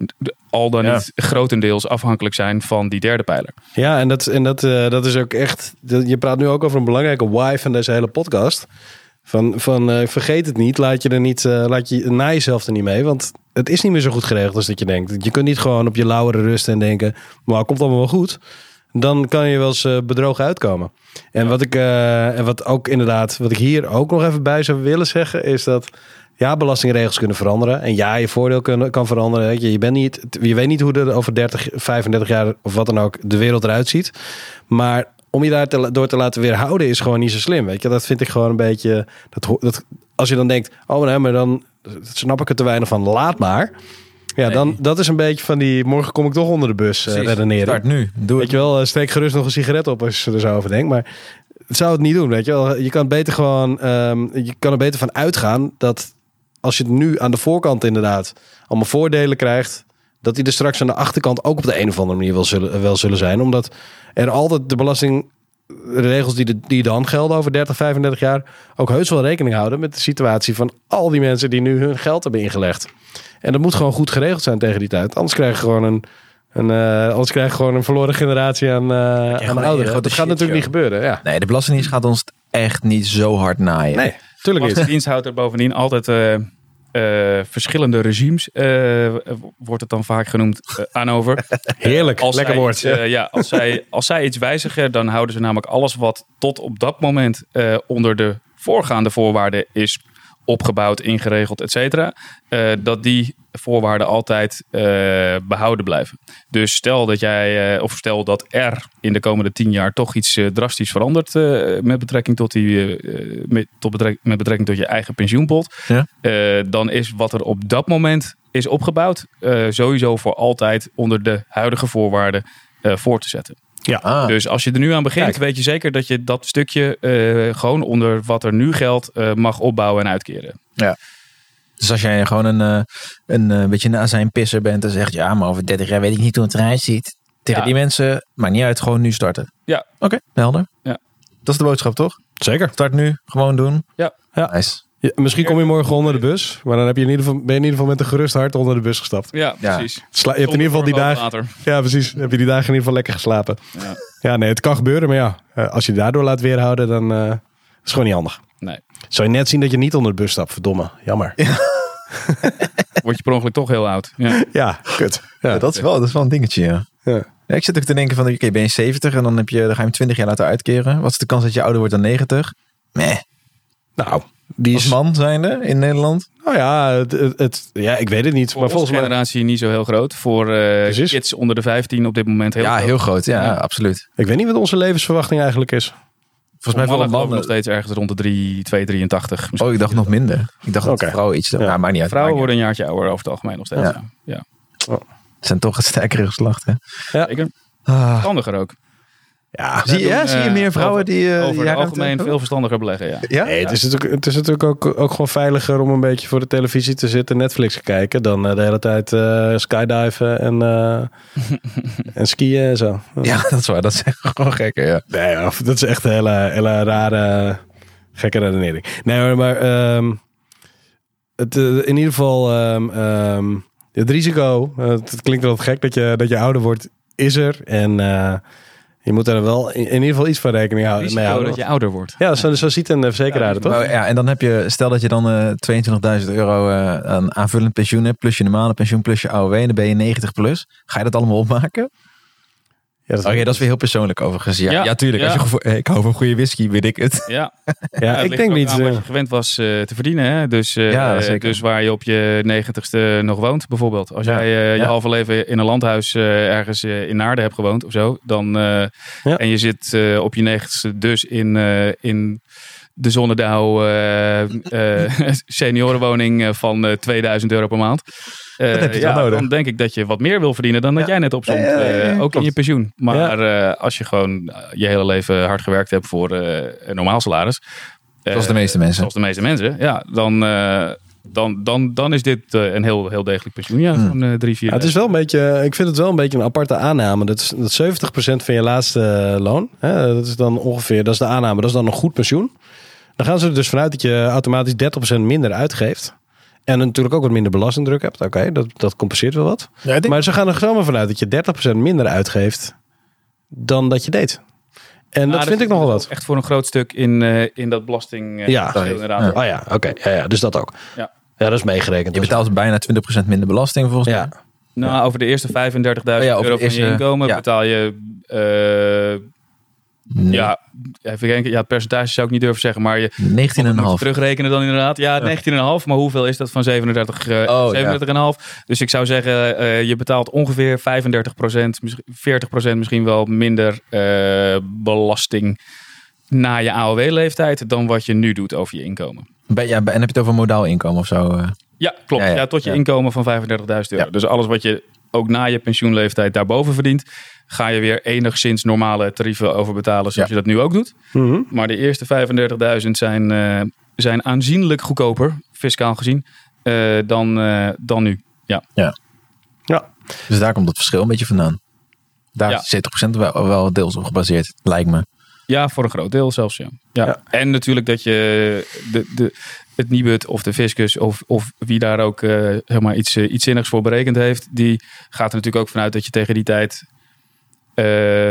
al dan ja. niet grotendeels afhankelijk zijn van die derde pijler. Ja, en dat, en dat, uh, dat is ook echt. Je praat nu ook over een belangrijke why van deze hele podcast. Van, van uh, vergeet het niet, laat je er niet, uh, laat je na jezelf er niet mee. Want het is niet meer zo goed geregeld als dat je denkt. Je kunt niet gewoon op je lauwere rusten en denken, maar het komt allemaal wel goed. Dan kan je wel eens uh, bedrogen uitkomen. En wat ik uh, en wat ook inderdaad, wat ik hier ook nog even bij zou willen zeggen, is dat ja, belastingregels kunnen veranderen. En ja, je voordeel kan, kan veranderen. Weet je, je, bent niet, je weet niet hoe er over dertig, vijfendertig jaar of wat dan ook de wereld eruit ziet. Maar om je daar te, door te laten weerhouden is gewoon niet zo slim. Weet je, dat vind ik gewoon een beetje. Dat, dat, als je dan denkt, oh nee, maar dan snap ik er te weinig van. Laat maar. Ja, nee. dan dat is een beetje van die. Morgen kom ik toch onder de bus uh, redeneren. Start nu. Doe weet je wel, steek gerust nog een sigaret op als je er zo over denkt. Maar het zou het niet doen. Weet je wel, je kan het beter gewoon. Um, je kan er beter van uitgaan dat als je het nu aan de voorkant inderdaad allemaal voordelen krijgt, dat die er straks aan de achterkant ook op de een of andere manier wel zullen, wel zullen zijn. Omdat er altijd de belastingregels die, de, die dan gelden over dertig, vijfendertig jaar ook heus wel rekening houden met de situatie van al die mensen die nu hun geld hebben ingelegd. En dat moet gewoon goed geregeld zijn tegen die tijd. Anders krijg je gewoon een, een, uh, anders krijg je gewoon een verloren generatie aan, uh, aan ouderen. Dat gaat natuurlijk show. niet gebeuren. Ja. Nee, de Belastingdienst gaat ons echt niet zo hard naaien. Nee, tuurlijk niet. De dienst houdt er bovendien altijd Uh, Uh, verschillende regimes, uh, wordt het dan vaak genoemd, uh, aan over. Heerlijk, als lekker zij, woord. Uh, ja, als zij, als zij iets wijzigen, dan houden ze namelijk alles wat tot op dat moment uh, onder de voorgaande voorwaarden is opgebouwd, ingeregeld, et cetera. Uh, dat die voorwaarden altijd uh, behouden blijven. Dus stel dat jij, uh, of stel dat er in de komende tien jaar toch iets uh, drastisch verandert uh, met betrekking tot die, uh, met, tot betrek, met betrekking tot je eigen pensioenpot, ja. uh, dan is wat er op dat moment is opgebouwd uh, sowieso voor altijd onder de huidige voorwaarden uh, voor te zetten. Ja. Ah. Dus als je er nu aan begint, Kijk. weet je zeker dat je dat stukje uh, gewoon onder wat er nu geldt uh, mag opbouwen en uitkeren. Ja. Dus als jij gewoon een, uh, een uh, beetje een azijnpisser bent en zegt, ja, maar over dertig jaar weet ik niet hoe het eruit ziet. Tegen ja. die mensen, maakt niet uit, gewoon nu starten. Ja. Oké, okay, helder. Ja. Dat is de boodschap, toch? Zeker. Start nu, gewoon doen. Ja. ja. Nice. Ja, misschien kom je morgen onder de bus, maar dan heb je in ieder geval, ben je in ieder geval met een gerust hart onder de bus gestapt. Ja, precies. Ja. Sla- je hebt in ieder geval die dagen. Ja, precies. Heb je die dagen in ieder geval lekker geslapen. Ja, ja nee, het kan gebeuren, maar ja, als je daardoor laat weerhouden, dan uh, is het gewoon niet handig. Nee. Zou je net zien dat je niet onder de bus stapt? Verdomme, jammer. Ja. Word je per ongeluk toch heel oud. Ja, ja kut. Ja. Ja, dat, is wel, dat is wel een dingetje, ja. ja. Ja, ik zit ook te denken van, oké, okay, ben je zeventig en dan, heb je, dan ga je hem twintig jaar laten uitkeren. Wat is de kans dat je ouder wordt dan negentig? Meh. Nou, die als is... man zijnde in Nederland? Nou ja, het, het, het, ja, ik weet het niet. Voor maar volgens mij generatie niet zo heel groot. Voor uh, kids onder de vijftien op dit moment heel ja, groot. Ja, heel groot. Ja, ja, absoluut. Ik weet niet wat onze levensverwachting eigenlijk is. Volgens mij vallen we nog steeds ergens rond de drie, twee, drieëntachtig. Oh, ik dacht nog minder. Ik dacht okay. dat vrouwen iets... Ja, ja maar niet uit. Vrouwen worden een jaartje ouder over het algemeen nog steeds. Ja. Ja. Oh. Het zijn toch het sterkere geslacht, hè? Ja. Zeker. Verstandiger ook. Ja, zie je, doen, zie je meer vrouwen over, die... Uh, over het algemeen veel verstandiger beleggen, ja. ja? Nee, het, is natuurlijk, het is natuurlijk ook, ook gewoon veiliger om een beetje voor de televisie te zitten, Netflix te kijken, dan uh, de hele tijd uh, skydiven en, uh, en skiën en zo. Ja, dat is waar. Dat is echt gewoon gekker, ja. Nee, dat is echt een hele, hele rare, gekke redenering. Nee, maar um, het, uh, in ieder geval um, um, het risico, uh, het klinkt wel gek dat je, dat je ouder wordt, is er. En uh, je moet er wel in, in ieder geval iets van rekening houden. Mee houden dat je ouder wordt. Ja, zo, zo ziet een verzekeraar, ja, toch? Nou, ja, en dan heb je, stel dat je dan uh, tweeëntwintigduizend euro uh, aan aanvullend pensioen hebt, plus je normale pensioen, plus je A O W, en dan ben je negentig plus. Ga je dat allemaal opmaken? Ja, dat, okay, dat is weer heel persoonlijk overigens. Ja, ja, ja tuurlijk. Ja. Als je gevo- ik hou van goede whisky, weet ik het. Ja, ja, ja ik denk niet. Aan wat je gewend was uh, te verdienen. Hè? Dus, uh, ja, dus waar je op je negentigste nog woont, bijvoorbeeld. Als ja. jij uh, je ja. halve leven in een landhuis uh, ergens uh, in Naarden hebt gewoond of zo. Dan, uh, ja. En je zit uh, op je negentigste dus in, uh, in de Zonnedouw uh, uh, seniorenwoning van uh, tweeduizend euro per maand. Uh, heb je ja, dan, dan denk ik dat je wat meer wil verdienen dan dat ja. jij net opzomt. Ja, ja, ja, ja, uh, ook klopt. In je pensioen. Maar ja. uh, als je gewoon uh, je hele leven hard gewerkt hebt voor uh, een normaal salaris. Uh, zoals de meeste mensen. Zoals de meeste mensen. Ja, dan, uh, dan, dan, dan is dit uh, een heel, heel degelijk pensioen. Ja, hmm. van uh, drie, vier. Ja, het is wel een beetje, ik vind het wel een beetje een aparte aanname. Dat is dat zeventig procent van je laatste loon. Hè, dat is dan ongeveer, dat is de aanname. Dat is dan een goed pensioen. Dan gaan ze er dus vanuit dat je automatisch dertig procent minder uitgeeft. En natuurlijk ook wat minder belastingdruk hebt. Oké, okay, dat, dat compenseert wel wat. Ja, denk... Maar ze gaan er zomaar vanuit dat je dertig procent minder uitgeeft dan dat je deed. En ja, dat vind ik nogal wat. Echt voor een groot stuk in, uh, in dat belasting. Uh, ja, inderdaad. Ja. Oh ja, oké. Okay. Ja, ja, dus dat ook. Ja, ja dat is meegerekend. Je betaalt dus bijna twintig procent minder belasting volgens mij. Ja. Nou, ja. Over de eerste vijfendertigduizend oh ja, euro van eerste, je inkomen ja. betaal je... Uh, Nee. Ja, even kijken. Ja, het percentage zou ik niet durven zeggen, maar je negentien komma vijf terugrekenen dan inderdaad. Ja, negentien komma vijf, maar hoeveel is dat van zevenendertig, uh, oh, zevenendertig komma vijf? Ja. Dus ik zou zeggen, uh, je betaalt ongeveer vijfendertig procent, veertig procent misschien wel minder uh, belasting na je A O W-leeftijd dan wat je nu doet over je inkomen. Ben, ja, en heb je het over modaal inkomen of zo? Uh? Ja, klopt. Ja, ja. ja, tot je ja. inkomen van vijfendertigduizend euro. Ja. Dus alles wat je ook na je pensioenleeftijd daarboven verdient, ga je weer enigszins normale tarieven overbetalen zoals ja. je dat nu ook doet. Mm-hmm. Maar de eerste vijfendertigduizend zijn, uh, zijn aanzienlijk goedkoper, fiscaal gezien, uh, dan, uh, dan nu. Ja. Ja. ja. Dus daar komt het verschil een beetje vandaan. Daar ja. is zeventig procent wel, wel deels op gebaseerd, lijkt me. Ja, voor een groot deel zelfs, ja. ja. ja. En natuurlijk dat je de, de, het Nibud of de fiscus of, of wie daar ook uh, zeg maar iets, uh, iets zinnigs voor berekend heeft, die gaat er natuurlijk ook vanuit dat je tegen die tijd uh,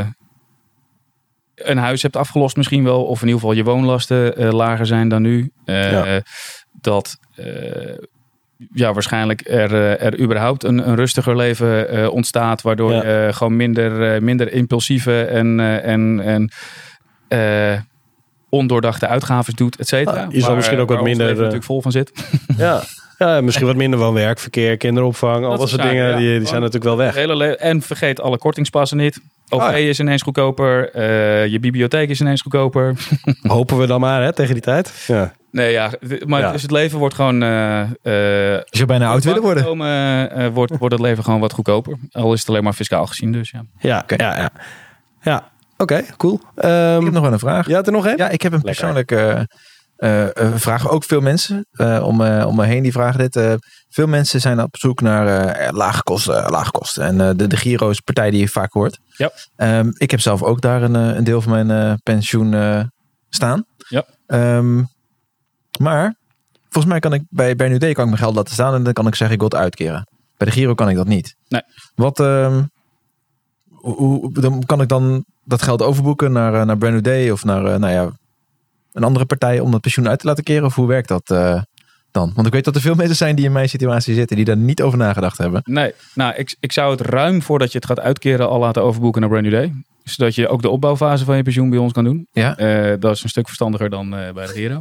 een huis hebt afgelost misschien wel, of in ieder geval je woonlasten uh, lager zijn dan nu. Uh, ja. Dat uh, ja, waarschijnlijk er, uh, er überhaupt een, een rustiger leven uh, ontstaat, waardoor ja. je uh, gewoon minder, uh, minder impulsieve en, uh, en, en uh, ondoordachte uitgaven doet, et cetera. Ah, je zal misschien ook wat minder... Uh, natuurlijk vol van zit. Ja, ja misschien wat minder van werk, verkeer, kinderopvang, al dat soort dingen, ja. die, die zijn natuurlijk wel weg. Hele le- en vergeet alle kortingspassen niet. O V ah, ja. is ineens goedkoper. Uh, je bibliotheek is ineens goedkoper. Hopen we dan maar, hè, tegen die tijd. Ja. Nee, ja, maar ja. Dus het leven wordt gewoon... Uh, uh, Als je bijna oud willen worden. Komen, uh, wordt, wordt het leven gewoon wat goedkoper. Al is het alleen maar fiscaal gezien, dus ja. Ja, okay. ja, ja. ja. Oké, okay, cool. Um, ik heb nog wel een vraag. Ja, er nog één? Ja, ik heb een persoonlijke uh, uh, vragen ook veel mensen uh, om, uh, om me heen die vragen dit. Uh, veel mensen zijn op zoek naar uh, lage kosten, uh, lage kosten. En uh, de, de Giro is een partij die je vaak hoort. Ja. Um, ik heb zelf ook daar een, een deel van mijn uh, pensioen uh, staan. Ja. Um, maar volgens mij kan ik bij Brand New Day kan ik mijn geld laten staan en dan kan ik zeggen ik wil het uitkeren. Bij de Giro kan ik dat niet. Nee. Wat, um, hoe, dan kan ik dan dat geld overboeken naar, uh, naar Brand New Day of naar uh, nou ja, een andere partij om dat pensioen uit te laten keren? Of hoe werkt dat uh, dan? Want ik weet dat er veel mensen zijn die in mijn situatie zitten, die daar niet over nagedacht hebben. Nee, nou, ik, ik zou het ruim voordat je het gaat uitkeren al laten overboeken naar Brand New Day. Zodat je ook de opbouwfase van je pensioen bij ons kan doen. Ja. Uh, dat is een stuk verstandiger dan uh, bij de Giro.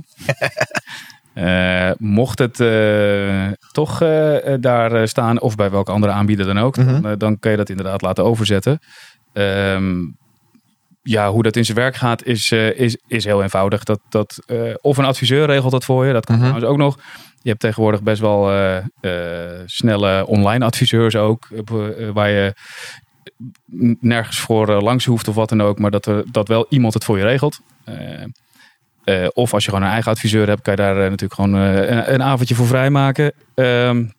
uh, mocht het uh, toch uh, daar staan, of bij welke andere aanbieder dan ook, mm-hmm. dan, uh, dan kun je dat inderdaad laten overzetten. Um, Ja, hoe dat in zijn werk gaat is, uh, is, is heel eenvoudig. Dat, dat, uh, of een adviseur regelt dat voor je. Dat kan mm-hmm. trouwens ook nog. Je hebt tegenwoordig best wel uh, uh, snelle online adviseurs ook. Uh, waar je nergens voor uh, langs hoeft of wat dan ook. Maar dat, er, dat wel iemand het voor je regelt. Uh, uh, of als je gewoon een eigen adviseur hebt, kan je daar uh, natuurlijk gewoon uh, een, een avondje voor vrijmaken. Um,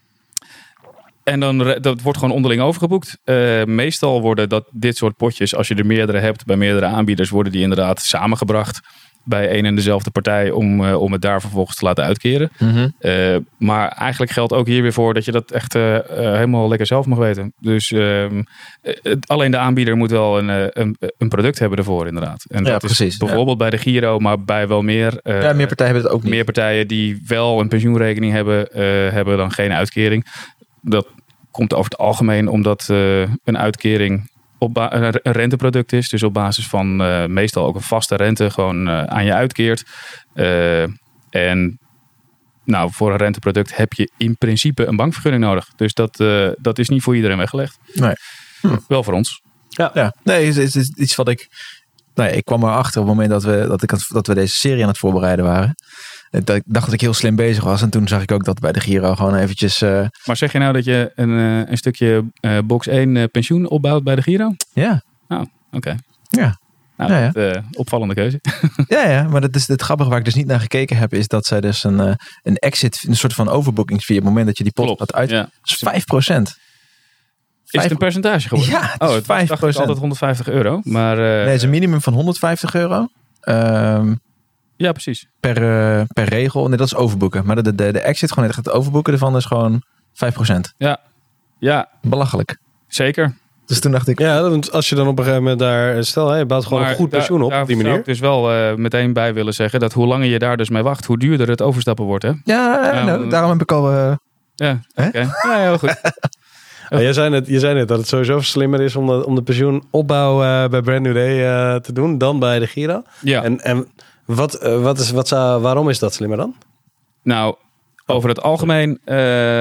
En dan dat wordt gewoon onderling overgeboekt. Uh, meestal worden dat dit soort potjes, als je er meerdere hebt bij meerdere aanbieders, worden die inderdaad samengebracht bij een en dezelfde partij om, uh, om het daar vervolgens te laten uitkeren. Mm-hmm. Uh, maar eigenlijk geldt ook hier weer voor dat je dat echt uh, uh, helemaal lekker zelf mag weten. Dus uh, het, alleen de aanbieder moet wel een, een, een product hebben ervoor inderdaad. En ja, dat precies, is bijvoorbeeld ja. bij de Giro, maar bij wel meer. Uh, ja, meer partijen hebben het ook niet. Meer partijen die wel een pensioenrekening hebben, uh, hebben dan geen uitkering. Dat komt over het algemeen omdat uh, een uitkering op ba- een renteproduct is. Dus op basis van uh, meestal ook een vaste rente gewoon uh, aan je uitkeert. Uh, en nou, voor een renteproduct heb je in principe een bankvergunning nodig. Dus dat, uh, dat is niet voor iedereen weggelegd. Nee. Hm. Wel voor ons. Ja, ja. Nee, het is, is iets wat ik... Nee, ik kwam erachter op het moment dat we, dat, ik, dat we deze serie aan het voorbereiden waren. Dat ik dacht dat ik heel slim bezig was. En toen zag ik ook dat bij de Giro gewoon eventjes... Uh... Maar zeg je nou dat je een, uh, een stukje uh, box één uh, pensioen opbouwt bij de Giro? Ja. Oh, oké. Okay. Ja. Nou, ja, ja. Dat, uh, opvallende keuze. ja, ja, maar dat is het grappige waar ik dus niet naar gekeken heb, is dat zij dus een, uh, een exit, een soort van overbookingsfee op het moment dat je die pot gaat uit. Ja. Dat is vijf procent. Is het een percentage geworden? Ja, het is oh, het vijf procent. Was altijd honderdvijftig euro. Maar, uh, nee, het is een minimum van honderdvijftig euro. Um, ja, precies. Per, uh, per regel. Nee, dat is overboeken. Maar de, de, de exit, gewoon het overboeken ervan is gewoon vijf procent. Ja. Ja. Belachelijk. Zeker. Dus toen dacht ik... Ja, als je dan op een gegeven moment daar... Stel, hè, je bouwt gewoon maar een goed pensioen daar, op, daar op die manier. Zou ik dus wel uh, meteen bij willen zeggen dat hoe langer je daar dus mee wacht, hoe duurder het overstappen wordt, hè? Ja, ja nou, daarom heb ik al... Uh... Ja, oké. Okay. Ja, heel goed. Ja, jij, zei net, jij zei net dat het sowieso slimmer is om de, om de pensioenopbouw uh, bij Brand New Day uh, te doen dan bij de Giro. Ja. En, en wat, uh, wat is, wat zou, waarom is dat slimmer dan? Nou, over het algemeen... Uh,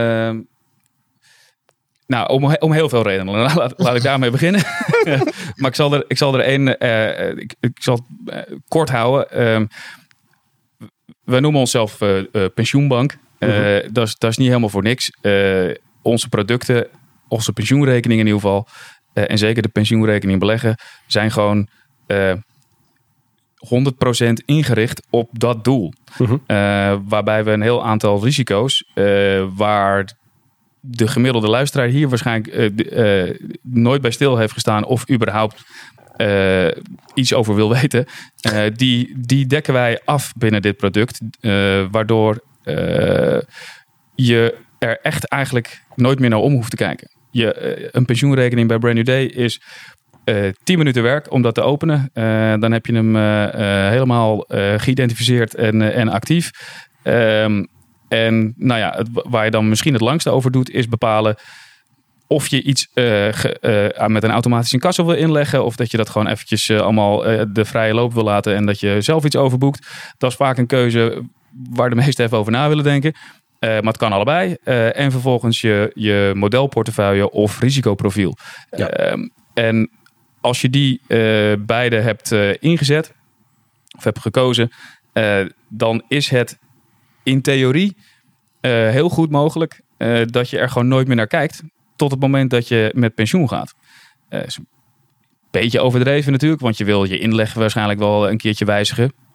nou, om, om heel veel redenen. Laat, laat ik daarmee beginnen. Maar ik zal er, ik zal er één... Uh, ik, ik zal het uh, kort houden. Uh, we noemen onszelf uh, uh, pensioenbank. Uh, uh-huh. dat, is, dat is niet helemaal voor niks. Uh, onze producten, onze pensioenrekening in ieder geval... Uh, en zeker de pensioenrekening beleggen... zijn gewoon... Uh, honderd procent ingericht op dat doel. Uh-huh. Uh, waarbij we een heel aantal risico's... Uh, waar de gemiddelde luisteraar hier waarschijnlijk uh, uh, nooit bij stil heeft gestaan... of überhaupt uh, iets over wil weten... Uh, die, die dekken wij af binnen dit product. Uh, waardoor uh, je er echt eigenlijk nooit meer naar om hoeft te kijken. Je, uh, een pensioenrekening bij Brand New Day is... Uh, tien minuten werk om dat te openen. Uh, dan heb je hem uh, uh, helemaal uh, geïdentificeerd en, uh, en actief. Um, en nou ja, het, waar je dan misschien het langste over doet... is bepalen of je iets uh, ge, uh, met een automatische incasso wil inleggen... of dat je dat gewoon eventjes uh, allemaal uh, de vrije loop wil laten... en dat je zelf iets overboekt. Dat is vaak een keuze waar de meesten even over na willen denken. Uh, maar het kan allebei. Uh, en vervolgens je, je modelportefeuille of risicoprofiel. Ja. Uh, en... Als je die uh, beide hebt uh, ingezet of hebt gekozen, uh, dan is het in theorie uh, heel goed mogelijk uh, dat je er gewoon nooit meer naar kijkt tot het moment dat je met pensioen gaat. Uh, is een beetje overdreven natuurlijk, want je wil je inleg waarschijnlijk wel een keertje wijzigen.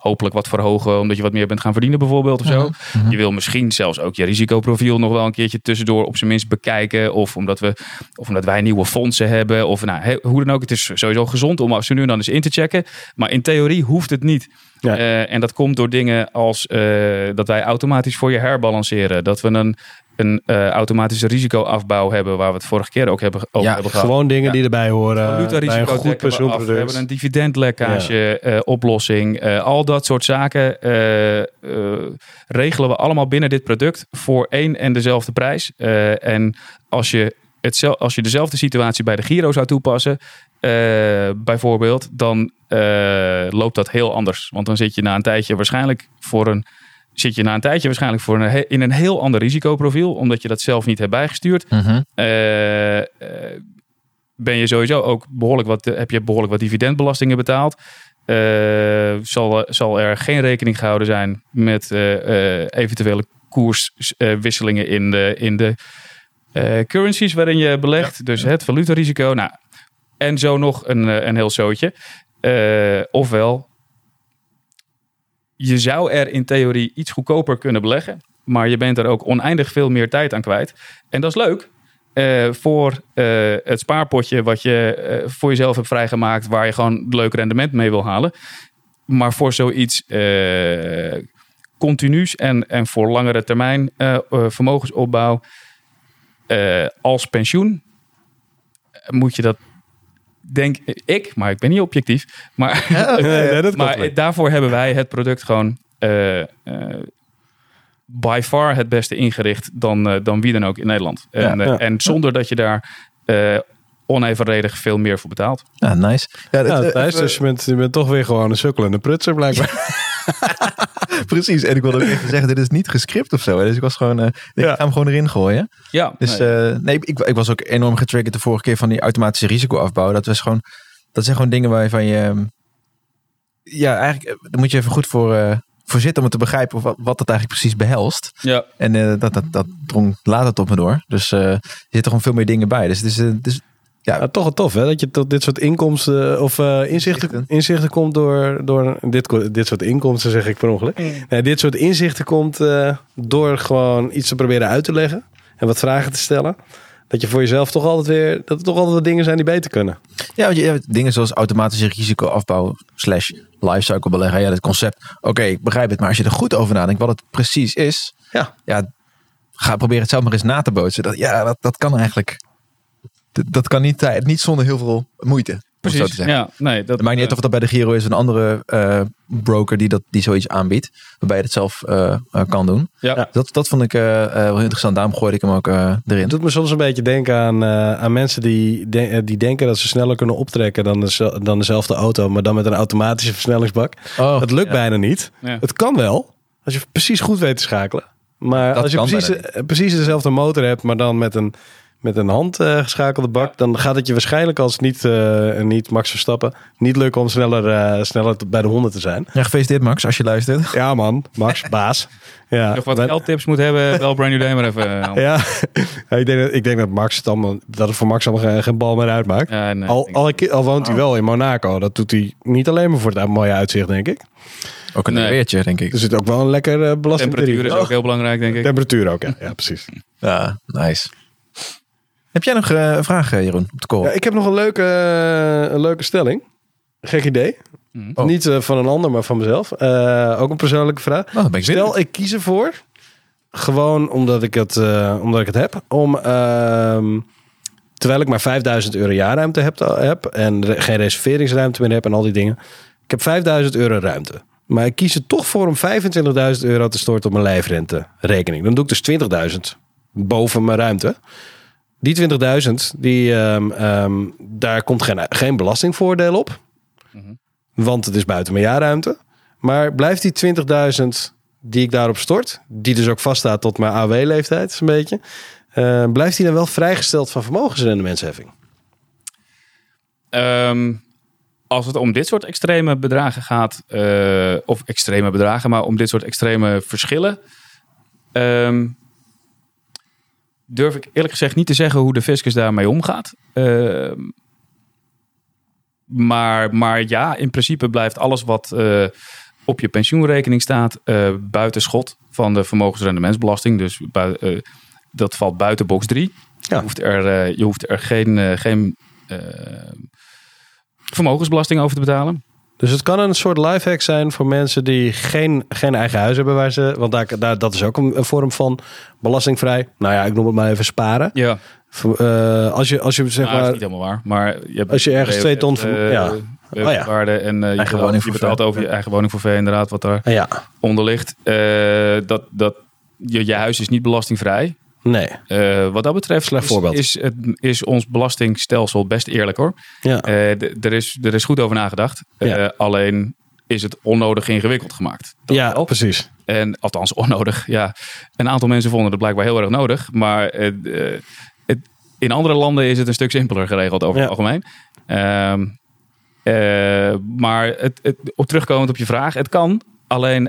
hopelijk wat verhogen omdat je wat meer bent gaan verdienen bijvoorbeeld of zo. Mm-hmm. Je wil misschien zelfs ook je risicoprofiel nog wel een keertje tussendoor op zijn minst bekijken. Of omdat, we, of omdat wij nieuwe fondsen hebben. Of nou, he, hoe dan ook. Het is sowieso gezond om als je nu en dan eens in te checken. Maar in theorie hoeft het niet. Ja. Uh, en dat komt door dingen als uh, dat wij automatisch voor je herbalanceren. Dat we een, een uh, automatische risicoafbouw hebben. Waar we het vorige keer ook hebben, over ja, hebben gehad. Gewoon dingen ja. die erbij horen. Valutarisico een goed pensioenproduct. We hebben een dividendlekkage ja. uh, oplossing. Uh, al dat soort zaken uh, uh, regelen we allemaal binnen dit product voor één en dezelfde prijs. Uh, en als je, het, als je dezelfde situatie bij de Giro zou toepassen, uh, bijvoorbeeld, dan uh, loopt dat heel anders. Want dan zit je na een tijdje waarschijnlijk voor een zit je na een tijdje waarschijnlijk voor een, in een heel ander risicoprofiel, omdat je dat zelf niet hebt bijgestuurd. Mm-hmm. Uh, uh, ben je sowieso ook behoorlijk wat, heb je behoorlijk wat dividendbelastingen betaald. Uh, zal, zal er geen rekening gehouden zijn met uh, uh, eventuele koerswisselingen uh, in de, in de uh, currencies waarin je belegt. Ja. Dus het valutarisico. Nou, en zo nog een, een heel zootje. Uh, ofwel, je zou er in theorie iets goedkoper kunnen beleggen, maar je bent er ook oneindig veel meer tijd aan kwijt. En dat is leuk uh, voor uh, het spaarpotje wat je uh, voor jezelf hebt vrijgemaakt, waar je gewoon leuk rendement mee wil halen. Maar voor zoiets uh, continuus en, en voor langere termijn uh, uh, vermogensopbouw uh, als pensioen moet je dat, denk ik, maar ik ben niet objectief. Maar, ja, nee, nee, dat maar daarvoor hebben wij het product gewoon uh, uh, by far het beste ingericht dan, uh, dan wie dan ook in Nederland. Ja, en, uh, ja. en zonder dat je daar uh, onevenredig veel meer voor betaalt. Ja, nice. Ja, ja, het, Thijs, dus je bent, je bent toch weer gewoon een sukkelende prutser blijkbaar. Precies, en ik wilde ook even zeggen, dit is niet gescript of zo. Hè? Dus ik was gewoon, uh, ik ja. ga hem gewoon erin gooien. Ja, dus nee, uh, nee ik, ik was ook enorm getriggerd de vorige keer van die automatische risicoafbouw. Dat was gewoon, dat zijn gewoon dingen waarvan je, ja, eigenlijk, daar moet je even goed voor, uh, voor zitten om te begrijpen wat, wat dat eigenlijk precies behelst. Ja. En uh, dat, dat, dat drong later tot me door. Dus uh, er zitten gewoon veel meer dingen bij. Dus het is, uh, het is Ja, ja, toch wel tof hè, dat je tot dit soort inkomsten of uh, inzichten, inzichten komt door, door dit, dit soort inkomsten, zeg ik per ongeluk. Mm. Nee, dit soort inzichten komt uh, door gewoon iets te proberen uit te leggen en wat vragen te stellen. Dat je voor jezelf toch altijd weer, dat er toch altijd wat dingen zijn die beter kunnen. Ja, want je hebt dingen zoals automatische risicoafbouw slash lifecycle beleggen. Ja, dat concept, oké, okay, ik begrijp het, maar als je er goed over nadenkt wat het precies is, ja, ja ga proberen het zelf maar eens na te bootsen. Dat, ja, dat, dat kan eigenlijk. Dat kan niet, niet zonder heel veel moeite. Precies, ja. Nee, dat, het maakt niet uit of dat bij de Giro is of een andere uh, broker die, dat, die zoiets aanbiedt. Waarbij je het zelf uh, uh, kan doen. Ja. Dat, dat vond ik uh, uh, wel interessant. Daarom gooide ik hem ook uh, erin. Het doet me soms een beetje denken aan, uh, aan mensen die, de, die denken dat ze sneller kunnen optrekken dan, de, dan dezelfde auto. Maar dan met een automatische versnellingsbak. Oh, dat lukt ja. bijna niet. Ja. Het kan wel. Als je precies goed weet te schakelen. Maar dat als je precies, precies dezelfde motor hebt, maar dan met een... met een hand uh, geschakelde bak, ja. dan gaat het je waarschijnlijk als niet, uh, niet Max Verstappen niet lukken om sneller, uh, sneller bij de honderd te zijn. Ja, gefeliciteerd Max, als je luistert. Ja man, Max, baas. Ja. Nog wat ben... geldtips moet hebben, wel Brand New Day maar even. Uh, ja, ik denk, dat, ik denk dat Max het allemaal, dat het voor Max allemaal geen, geen bal meer uitmaakt. Ja, nee, al, al, al woont oh. hij wel in Monaco, dat doet hij niet alleen maar voor het mooie uitzicht, denk ik. Ook een nee. weertje, denk ik. Er zit ook wel een lekker uh, belasting. Temperatuur is oh. ook heel belangrijk, denk ik. Temperatuur ook, ja, ja precies. Ja, nice. Heb jij nog uh, vragen, Jeroen, op de call? Ja, ik heb nog een leuke, uh, een leuke stelling. Gek idee. Mm. Oh. Niet uh, van een ander, maar van mezelf. Uh, ook een persoonlijke vraag. Oh, ben ik Stel, binnen. ik kies ervoor, gewoon omdat ik het, uh, omdat ik het heb, om, uh, terwijl ik maar vijfduizend euro jaarruimte heb, heb en re- geen reserveringsruimte meer heb en al die dingen. Ik heb vijfduizend euro ruimte. Maar ik kies er toch voor om vijfentwintigduizend euro te storten op mijn lijfrenterekening. Dan doe ik dus twintigduizend boven mijn ruimte. Die twintigduizend, die, um, um, daar komt geen, geen belastingvoordeel op. Mm-hmm. Want het is buiten mijn jaarruimte. Maar blijft die twintigduizend die ik daarop stort, die dus ook vaststaat tot mijn A O W-leeftijd, is een beetje, uh, blijft die dan wel vrijgesteld van vermogensrendementsheffing? Um, als het om dit soort extreme bedragen gaat, uh, of extreme bedragen, maar om dit soort extreme verschillen, Um, durf ik eerlijk gezegd niet te zeggen hoe de fiscus daarmee omgaat. Uh, maar, maar ja, in principe blijft alles wat, uh, op je pensioenrekening staat uh, buiten schot van de vermogensrendementsbelasting. Dus bui- uh, dat valt buiten box drie. Ja. Je hoeft er, uh, je hoeft er geen, uh, geen uh, vermogensbelasting over te betalen. Dus het kan een soort lifehack zijn voor mensen die geen, geen eigen huis hebben. Waar ze, want daar, daar, dat is ook een, een vorm van belastingvrij. Nou ja, ik noem het maar even sparen. Ja. Uh, als je, als je zeg Nou, dat maar, is niet helemaal waar. Maar je hebt, als je ergens twee ton van, uh, ja. Uh, Oh ja. waarde en uh, je, Eigen betaalt, je betaalt woningforfait. over je eigen woningforfait inderdaad wat daar ja, onder ligt. Uh, dat, dat, je, je huis is niet belastingvrij. nee. Uh, wat dat betreft Slecht is, voorbeeld. is, het, is ons belastingstelsel best eerlijk hoor. Ja. Uh, d- er, is, er is goed over nagedacht. Uh, Ja. Alleen is het onnodig ingewikkeld gemaakt. Dat Ja, wel. precies. En althans onnodig. Ja, een aantal mensen vonden het blijkbaar heel erg nodig. Maar uh, uh, het, in andere landen is het een stuk simpeler geregeld over Ja. het algemeen. Um, uh, maar het, het, op terugkomend op je vraag. Het kan. Alleen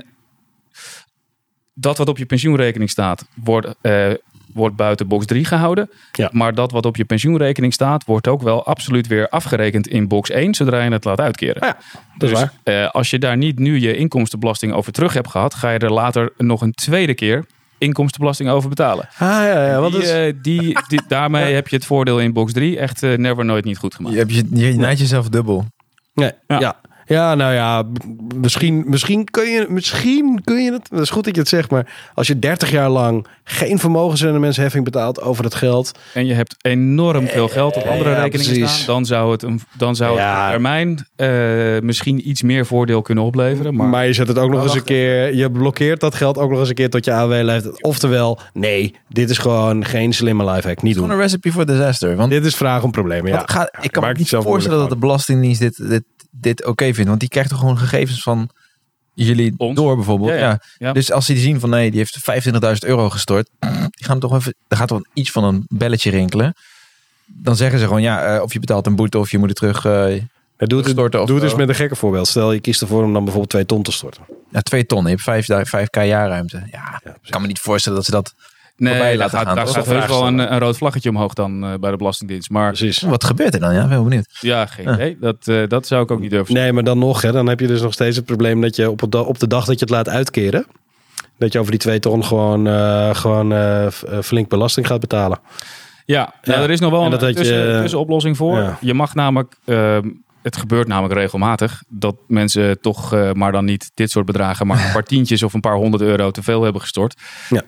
dat wat op je pensioenrekening staat wordt, uh, wordt buiten box drie gehouden. Ja. Maar dat wat op je pensioenrekening staat wordt ook wel absoluut weer afgerekend in box één. Zodra je het laat uitkeren. Ja, dat is Dus waar. uh, als je daar niet nu je inkomstenbelasting over terug hebt gehad, ga je er later nog een tweede keer inkomstenbelasting over betalen. Ah, ja, ja. Wat Die, is... uh, die, die, daarmee heb je het voordeel in box drie echt uh, never nooit niet goed gemaakt. Je, hebt je, je naait jezelf dubbel. Nee, ja. Ja. ja. nou ja, b- misschien, misschien, kun je, misschien kun je het... Dat is goed dat je het zegt, maar als je dertig jaar lang geen vermogensrendementsheffing betaalt over dat geld... En je hebt enorm veel geld op andere Ja, rekeningen precies. staan, dan zou het, een, dan zou Ja. het op termijn uh, misschien iets meer voordeel kunnen opleveren. Maar, Maar, je zet het ook nog Maar eens een wacht keer... Je blokkeert dat geld ook nog eens een keer tot je A W leeftijd. Oftewel, nee, dit is gewoon geen slimme lifehack. Niet Gewoon doen. een recipe voor disaster. Want Dit is vraag om problemen, ja. wat gaat, ik kan me Maak niet jezelf voorstellen dat de moeilijk Belastingdienst dit, dit, dit oké vindt. Want die krijgt toch gewoon gegevens van jullie Ons? door bijvoorbeeld. Ja, Ja, ja. Ja. Dus als die zien van nee, die heeft vijfentwintigduizend euro gestort. Die gaan toch even, er gaat toch iets van een belletje rinkelen. Dan zeggen ze gewoon ja, uh, of je betaalt een boete of je moet het terug uh, Ja, doe het, storten. Of, doe het eens uh, met een gekke voorbeeld. Stel, je kiest ervoor om dan bijvoorbeeld twee ton te storten. ja, twee ton. Je hebt vijf, vijf k jaarruimte. Ja, Ja, ik kan me niet voorstellen dat ze dat... nee, voorbij daar laten gaat, gaan. daar Dat gaat is wel heus wel vraag een, een rood vlaggetje omhoog dan uh, bij de Belastingdienst. Maar Precies. Wat gebeurt er dan? Ja, ik ben heel benieuwd. ja, geen Ja. idee. Dat, uh, dat zou ik ook niet durven. Nee, maar dan nog, hè, dan heb je dus nog steeds het probleem dat je op, het, da- op de dag dat je het laat uitkeren, dat je over die twee ton gewoon, uh, gewoon uh, flink belasting gaat betalen. Ja, nou, Ja. er is nog wel En een dat had je- tussen, tussenoplossing voor. Ja. Je mag namelijk, uh, het gebeurt namelijk regelmatig, dat mensen toch uh, maar dan niet dit soort bedragen, maar een paar tientjes of een paar honderd euro te veel hebben gestort. Ja.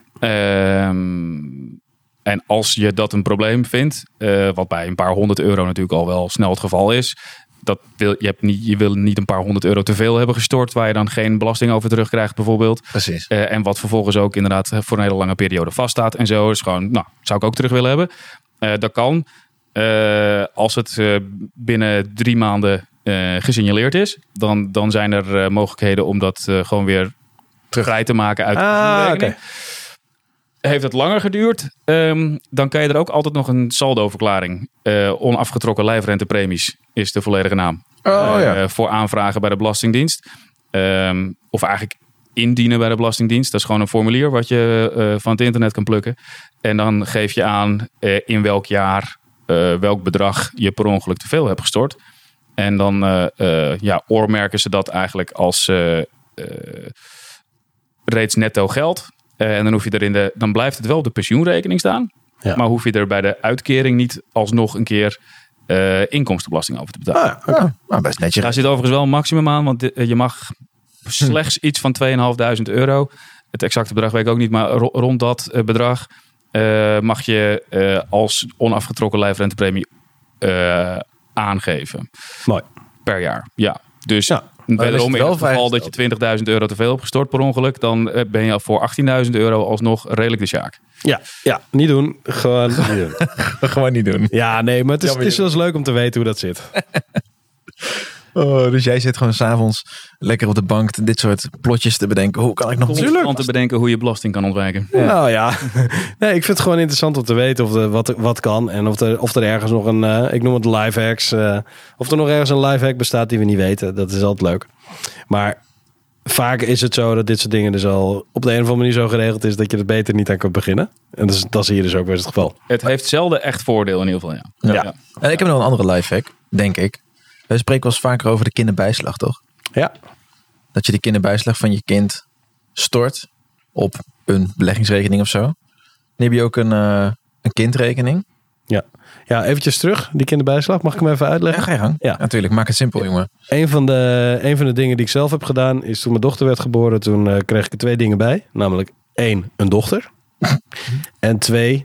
Um, en als je dat een probleem vindt, uh, wat bij een paar honderd euro natuurlijk al wel snel het geval is, dat wil, je, hebt niet, je wil niet een paar honderd euro te veel hebben gestort, waar je dan geen belasting over terugkrijgt bijvoorbeeld. Precies. Uh, en wat vervolgens ook inderdaad voor een hele lange periode vaststaat en zo. Is gewoon, nou, zou ik ook terug willen hebben. Uh, dat kan. Uh, als het uh, binnen drie maanden uh, gesignaleerd is, dan, dan zijn er uh, mogelijkheden om dat uh, gewoon weer vrij te maken uit de Ah, rekening. oké. Heeft het langer geduurd, um, dan kan je er ook altijd nog een saldoverklaring. Uh, onafgetrokken lijfrentepremies is de volledige naam. Oh, uh, ja. Voor aanvragen bij de Belastingdienst. Um, of eigenlijk indienen bij de Belastingdienst. Dat is gewoon een formulier wat je uh, van het internet kan plukken. En dan geef je aan uh, in welk jaar, uh, welk bedrag je per ongeluk te veel hebt gestort. En dan uh, uh, ja, oormerken ze dat eigenlijk als uh, uh, reeds netto geld. Uh, en dan, hoef je er in de, dan blijft het wel op de pensioenrekening staan. Ja. Maar hoef je er bij de uitkering niet alsnog een keer uh, inkomstenbelasting over te betalen. Ah, oké. Ja, nou, best netjes. Daar zit overigens wel een maximum aan, want uh, je mag slechts iets van tweeduizend vijfhonderd euro. Het exacte bedrag weet ik ook niet, maar ro- rond dat uh, bedrag uh, mag je uh, als onafgetrokken lijfrentepremie uh, aangeven. Mooi. Per jaar, ja. Dus Ja. wederom in wel het geval dat je vrijgesteld. twintigduizend euro te veel hebt gestort per ongeluk, dan uh, ben je al voor achttienduizend euro alsnog redelijk de sjaak. Ja, ja, niet doen. Gewoon niet doen. Gewoon niet doen. Ja, nee, maar het is, Jammer, het is wel eens leuk om te weten hoe dat zit. Oh, dus jij zit gewoon s'avonds lekker op de bank dit soort plotjes te bedenken. Hoe kan ik nog... Om te bedenken hoe je belasting kan ontwijken. Ja. Nou ja, nee, ik vind het gewoon interessant om te weten of er, wat, wat kan. En of er, of er ergens nog een, uh, ik noem het lifehacks, uh, of er nog ergens een lifehack bestaat die we niet weten. Dat is altijd leuk. Maar vaak is het zo dat dit soort dingen dus al op de een of andere manier zo geregeld is dat je er beter niet aan kunt beginnen. En dat is, dat is hier dus ook weer het geval. Het heeft zelden echt voordeel in ieder geval, ja. Ja. En ik heb nog een andere lifehack, denk ik. We spreken wel eens vaker over de kinderbijslag, toch? Ja. dat je de kinderbijslag van je kind stort op een beleggingsrekening of zo. Dan heb je ook een, uh, een kindrekening. Ja. ja, eventjes terug, die kinderbijslag. Mag ik hem even uitleggen? Ja, ga je gang. Ja, natuurlijk. Maak het simpel, jongen. Een van, de, een van de dingen die ik zelf heb gedaan is toen mijn dochter werd geboren. Toen uh, kreeg ik er twee dingen bij. Namelijk één, een dochter. en twee,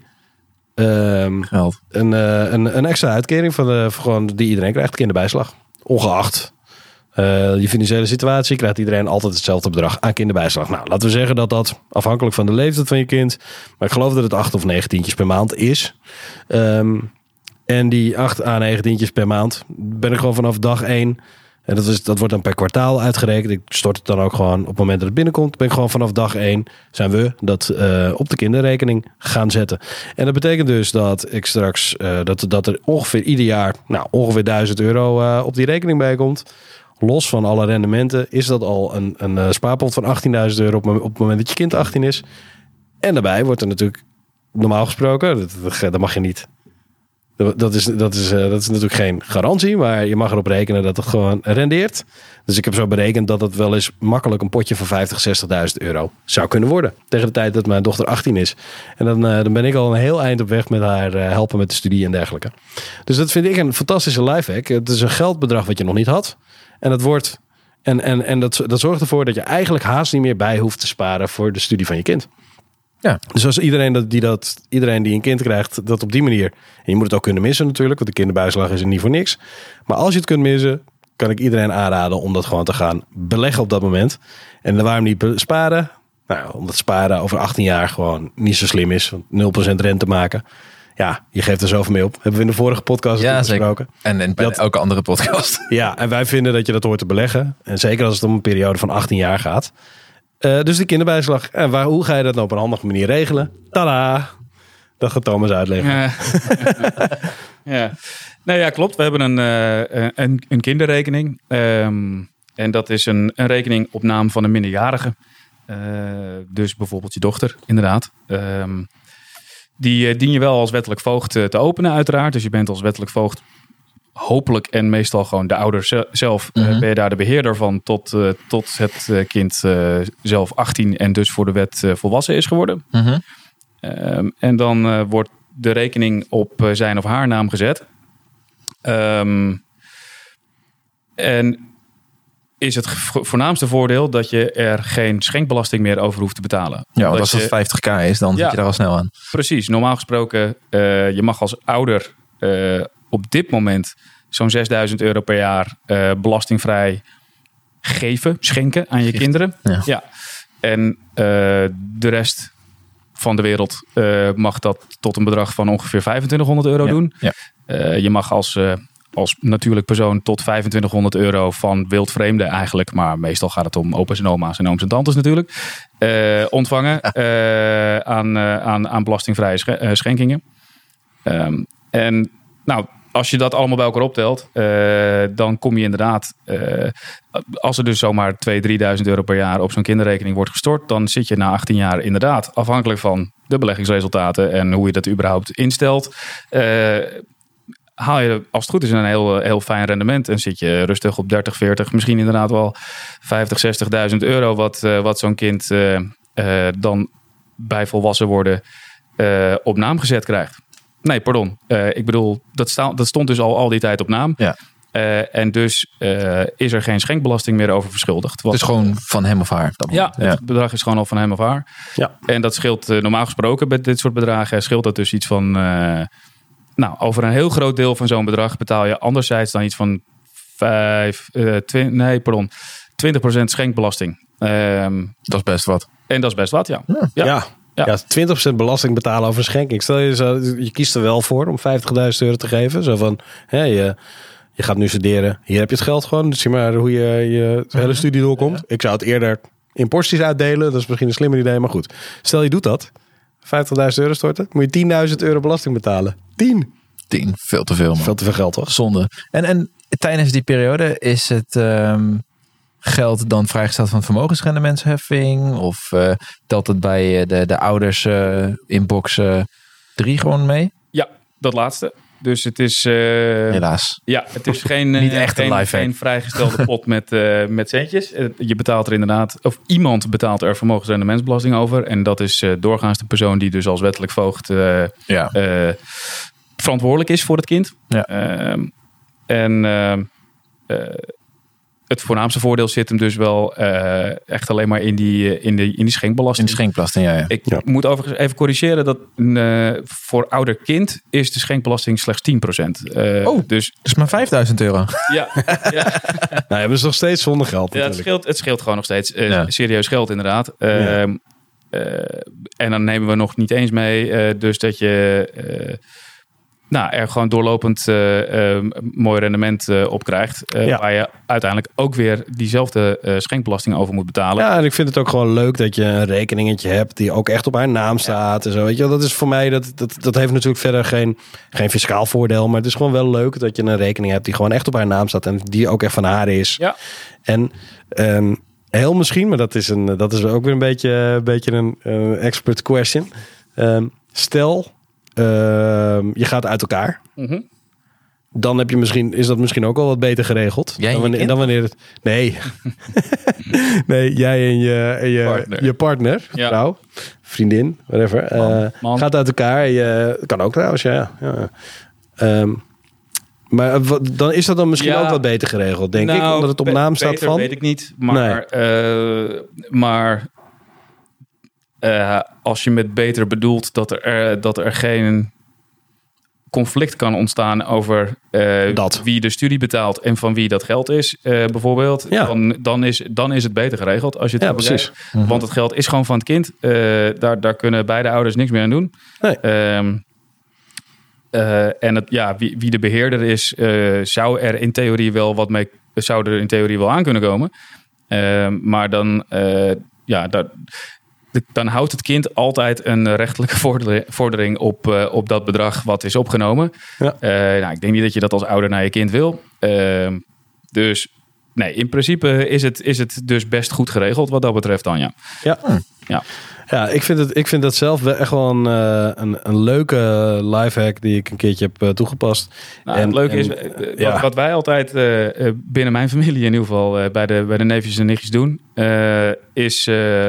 um, Geld. Een, uh, een, een extra uitkering van de, van gewoon die iedereen krijgt, kinderbijslag. Ongeacht uh, je financiële situatie krijgt iedereen altijd hetzelfde bedrag aan kinderbijslag. Nou, laten we zeggen dat dat afhankelijk van de leeftijd van je kind, maar ik geloof dat het acht of negen tientjes per maand is. Um, en die acht à negen tientjes per maand ben ik gewoon vanaf dag één. En dat, is, dat wordt dan per kwartaal uitgerekend. Ik stort het dan ook gewoon op het moment dat het binnenkomt. Ben ik gewoon vanaf dag één zijn we dat uh, op de kinderrekening gaan zetten. En dat betekent dus dat ik straks uh, dat, dat er ongeveer ieder jaar nou, ongeveer duizend euro uh, op die rekening bij komt. Los van alle rendementen is dat al een, een uh, spaarpot van achttienduizend euro op, op het moment dat je kind achttien is. En daarbij wordt er natuurlijk normaal gesproken, dat, dat, dat mag je niet. Dat is, dat, is, uh, dat is natuurlijk geen garantie, maar je mag erop rekenen dat het gewoon rendeert. Dus ik heb zo berekend dat het wel eens makkelijk een potje van vijftig, zestigduizend euro zou kunnen worden. Tegen de tijd dat mijn dochter achttien is. En dan, uh, dan ben ik al een heel eind op weg met haar uh, helpen met de studie en dergelijke. Dus dat vind ik een fantastische lifehack. Het is een geldbedrag wat je nog niet had. En dat wordt en, en, en dat, dat zorgt ervoor dat je eigenlijk haast niet meer bij hoeft te sparen voor de studie van je kind. Ja. Dus als iedereen, dat, die dat, iedereen die een kind krijgt, dat op die manier. En je moet het ook kunnen missen natuurlijk, want de kinderbijslag is er niet voor niks. Maar als je het kunt missen, kan ik iedereen aanraden om dat gewoon te gaan beleggen op dat moment. En waarom niet sparen? Nou, omdat sparen over achttien jaar gewoon niet zo slim is. Want nul procent rente maken. Ja, je geeft er zoveel mee op. Hebben we in de vorige podcast ja, besproken. En, en bij dat, elke andere podcast. Ja, en wij vinden dat je dat hoort te beleggen. En zeker als het om een periode van achttien jaar gaat. Uh, dus de kinderbijslag. En waar, hoe ga je dat nou op een handige manier regelen? Tada! Dat gaat Thomas uitleggen. Ja. ja. Nou ja, klopt. We hebben een, uh, een, een kinderrekening. Um, en dat is een, een rekening op naam van een minderjarige. Uh, dus bijvoorbeeld je dochter, inderdaad. Um, die uh, dien je wel als wettelijk voogd uh, te openen, uiteraard. Dus je bent als wettelijk voogd hopelijk en meestal gewoon de ouder zelf. Mm-hmm. uh, ben je daar de beheerder van tot, uh, tot het uh, kind uh, zelf achttien en dus voor de wet uh, volwassen is geworden. Mm-hmm. Um, en dan uh, wordt de rekening op uh, zijn of haar naam gezet. Um, en is het voornaamste voordeel dat je er geen schenkbelasting meer over hoeft te betalen. Ja, want als dat vijftig k is, dan ja, zit je daar al snel aan. Precies. Normaal gesproken, uh, je mag als ouder uh, op dit moment zo'n zesduizend euro per jaar uh, belastingvrij geven, schenken aan je Gift. kinderen. Ja. ja. En uh, de rest van de wereld uh, mag dat tot een bedrag van ongeveer vijfentwintighonderd euro ja. doen. Ja. Uh, je mag als, uh, als natuurlijk persoon tot vijfentwintighonderd euro van wildvreemden eigenlijk, maar meestal gaat het om opa's en oma's en ooms en tantes natuurlijk, uh, ontvangen uh, aan, uh, aan, aan belastingvrije sch- uh, schenkingen. Um, en nou, als je dat allemaal bij elkaar optelt, uh, dan kom je inderdaad, uh, als er dus zomaar tweeduizend, drieduizend euro per jaar op zo'n kinderrekening wordt gestort, dan zit je na achttien jaar inderdaad, afhankelijk van de beleggingsresultaten en hoe je dat überhaupt instelt, uh, haal je als het goed is een heel, heel fijn rendement en zit je rustig op dertig, veertig, misschien inderdaad wel vijftig, zestigduizend euro wat, uh, wat zo'n kind uh, uh, dan bij volwassen worden uh, op naam gezet krijgt. Nee, pardon. Uh, ik bedoel, dat, sta, dat stond dus al al die tijd op naam. Ja. Uh, en dus uh, is er geen schenkbelasting meer over verschuldigd. Het is gewoon van hem of haar. Dat ja, ja, het bedrag is gewoon al van hem of haar. Ja. En dat scheelt uh, normaal gesproken bij dit soort bedragen. Scheelt dat dus iets van... Uh, nou, over een heel groot deel van zo'n bedrag betaal je anderzijds dan iets van vijf, uh, twintig, nee, pardon, twintig procent schenkbelasting. Um, dat is best wat. En dat is best wat, ja. Ja. ja. Ja. Ja, twintig procent belasting betalen over een schenking. Stel je, zo, je kiest er wel voor om vijftigduizend euro te geven. Zo van, hè, je, je gaat nu studeren. Hier heb je het geld gewoon. Dus zie maar hoe je je hele studie doorkomt. Ik zou het eerder in porties uitdelen. Dat is misschien een slimmer idee, maar goed. Stel je doet dat. vijftigduizend euro storten. Moet je tienduizend euro belasting betalen. tien. tien, veel te veel man. Veel te veel geld toch? Zonde. En, en tijdens die periode is het... Um... geld dan vrijgesteld van vermogensrendementsheffing? Of uh, telt het bij de, de ouders uh, in box uh, drie gewoon mee? Ja, dat laatste. Dus het is... Uh, Helaas. Ja, het is geen, Niet echt geen, een lifehack. geen vrijgestelde pot met, uh, met centjes. Uh, je betaalt er inderdaad... Of iemand betaalt er vermogensrendementsbelasting over. En dat is uh, doorgaans de persoon die dus als wettelijk voogd... Uh, ja. uh, verantwoordelijk is voor het kind. Ja. Uh, en... Uh, uh, Het voornaamste voordeel zit hem dus wel uh, echt alleen maar in die, in, de, in die schenkbelasting. In de schenkbelasting, ja. ja. Ik ja. moet overigens even corrigeren dat uh, voor ouder kind is de schenkbelasting slechts tien procent. Uh, oh, dus dat is maar vijfduizend euro. Ja, ja. Nou, hebben ze nog steeds zonder geld. Ja, het scheelt, het scheelt gewoon nog steeds. Uh, ja. Serieus geld inderdaad. Uh, ja. uh, en dan nemen we nog niet eens mee uh, dus dat je... Uh, Nou, er gewoon doorlopend uh, uh, mooi rendement uh, op krijgt. Uh, ja. Waar je uiteindelijk ook weer diezelfde uh, schenkbelasting over moet betalen. Ja, en ik vind het ook gewoon leuk dat je een rekeningetje hebt die ook echt op haar naam staat. Ja. En zo, weet je, dat is voor mij, dat, dat, dat heeft natuurlijk verder geen, geen fiscaal voordeel. Maar het is gewoon wel leuk dat je een rekening hebt die gewoon echt op haar naam staat. En die ook echt van haar is. Ja. En... Um, heel misschien, maar dat is, een, dat is ook weer een beetje, een, beetje een uh, expert question. Um, stel... Uh, je gaat uit elkaar. Mm-hmm. Dan heb je misschien, is dat misschien ook al wat beter geregeld. Jij dan, wanneer, dan wanneer het. Nee. nee, jij en je, en je partner, je partner ja. vrouw, vriendin, whatever. Man, uh, man. Gaat uit elkaar. Je, kan ook trouwens, ja. ja. Um, maar dan is dat dan misschien ja. ook wat beter geregeld, denk nou, ik. Omdat het op naam be- staat van. Weet ik niet. Maar, nee. uh, maar Uh, als je met beter bedoelt dat er, uh, dat er geen conflict kan ontstaan over uh, dat. wie de studie betaalt en van wie dat geld is, uh, bijvoorbeeld, ja. dan, dan, is, dan is het beter geregeld als je het ja, precies. Mm-hmm. Want het geld is gewoon van het kind. Uh, daar, daar kunnen beide ouders niks meer aan doen. Nee. Um, uh, en het, ja, wie, wie de beheerder is, uh, zou er in theorie wel wat mee, zou er in theorie wel aan kunnen komen. Uh, maar dan, uh, ja, dat. Dan houdt het kind altijd een rechtelijke vordering op, uh, op dat bedrag wat is opgenomen. Ja. Uh, nou, ik denk niet dat je dat als ouder naar je kind wil. Uh, dus nee, in principe is het, is het dus best goed geregeld wat dat betreft dan, ja. Ja, ja. ja ik, vind het, ik vind dat zelf echt wel een, een, een leuke lifehack die ik een keertje heb uh, toegepast. Nou, en, het leuke en, is, uh, ja. wat, wat wij altijd uh, binnen mijn familie in ieder geval uh, bij, de, bij de neefjes en nichtjes doen, uh, is... Uh,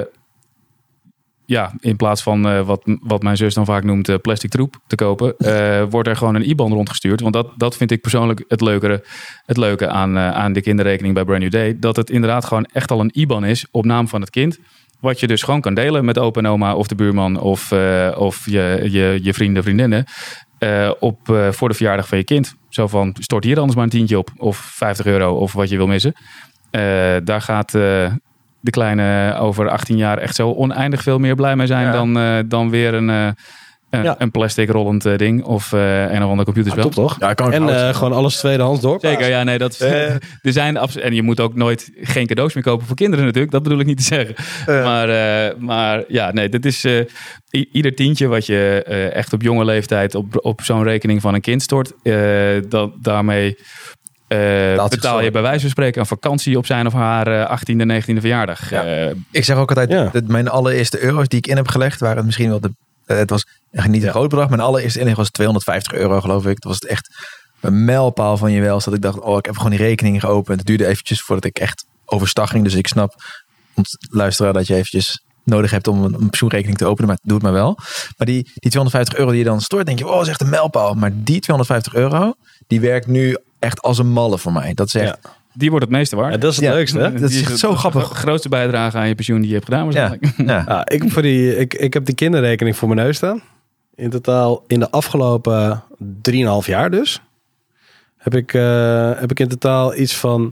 Ja, in plaats van uh, wat, wat mijn zus dan vaak noemt uh, plastic troep te kopen, uh, wordt er gewoon een I B A N rondgestuurd. Want dat, dat vind ik persoonlijk het, leukere, het leuke aan, uh, aan de kinderrekening bij Brand New Day. Dat het inderdaad gewoon echt al een I B A N is op naam van het kind. Wat je dus gewoon kan delen met opa en oma of de buurman of, uh, of je, je, je vrienden, vriendinnen. Uh, op, uh, voor de verjaardag van je kind. Zo van, stort hier anders maar een tientje op. Of vijftig euro of wat je wil missen. Uh, daar gaat... Uh, de kleine over achttien jaar echt zo oneindig veel meer blij mee zijn ja. dan, uh, dan weer een, uh, een, ja. een plastic rollend uh, ding of uh, een of ander computerspel. Ja, top toch? Ja, kan en uh, gewoon alles tweedehands door. Zeker, ja, nee, dat uh. er zijn abs- en je moet ook nooit geen cadeaus meer kopen voor kinderen natuurlijk. Dat bedoel ik niet te zeggen. Uh. Maar, uh, maar ja, nee, dit is uh, i- ieder tientje wat je uh, echt op jonge leeftijd op, op zo'n rekening van een kind stort, uh, dat daarmee Uh, betaal je bij wijze van spreken een vakantie op zijn of haar uh, achttiende, negentiende verjaardag. Ja. Uh, ik zeg ook altijd, ja. dat mijn allereerste euro's die ik in heb gelegd, waren het misschien wel de, uh, het was echt niet een ja. groot bedrag. Mijn allereerste inleg was tweehonderdvijftig euro geloof ik. Dat was het echt een mijlpaal van je welst. Dat ik dacht, oh, ik heb gewoon die rekening geopend. Het duurde eventjes voordat ik echt overstag ging. Dus ik snap, om te luisteren, dat je eventjes nodig hebt om een, een pensioenrekening te openen. Maar doe het maar wel. Maar die, die tweehonderdvijftig euro die je dan stort, denk je, oh, dat is echt een mijlpaal. Maar die tweehonderdvijftig euro, die werkt nu echt als een malle voor mij. Dat is echt... Ja. Die wordt het meeste waard. Ja, dat is het ja, leukste. Hè? Dat is echt zo grappig. De grootste bijdrage aan je pensioen die je hebt gedaan waarschijnlijk. Ja. Ja. Ja, ik, voor die, ik, ik heb die kinderrekening voor mijn neus staan. In totaal in de afgelopen drieënhalf jaar dus. Heb ik, uh, heb ik in totaal iets van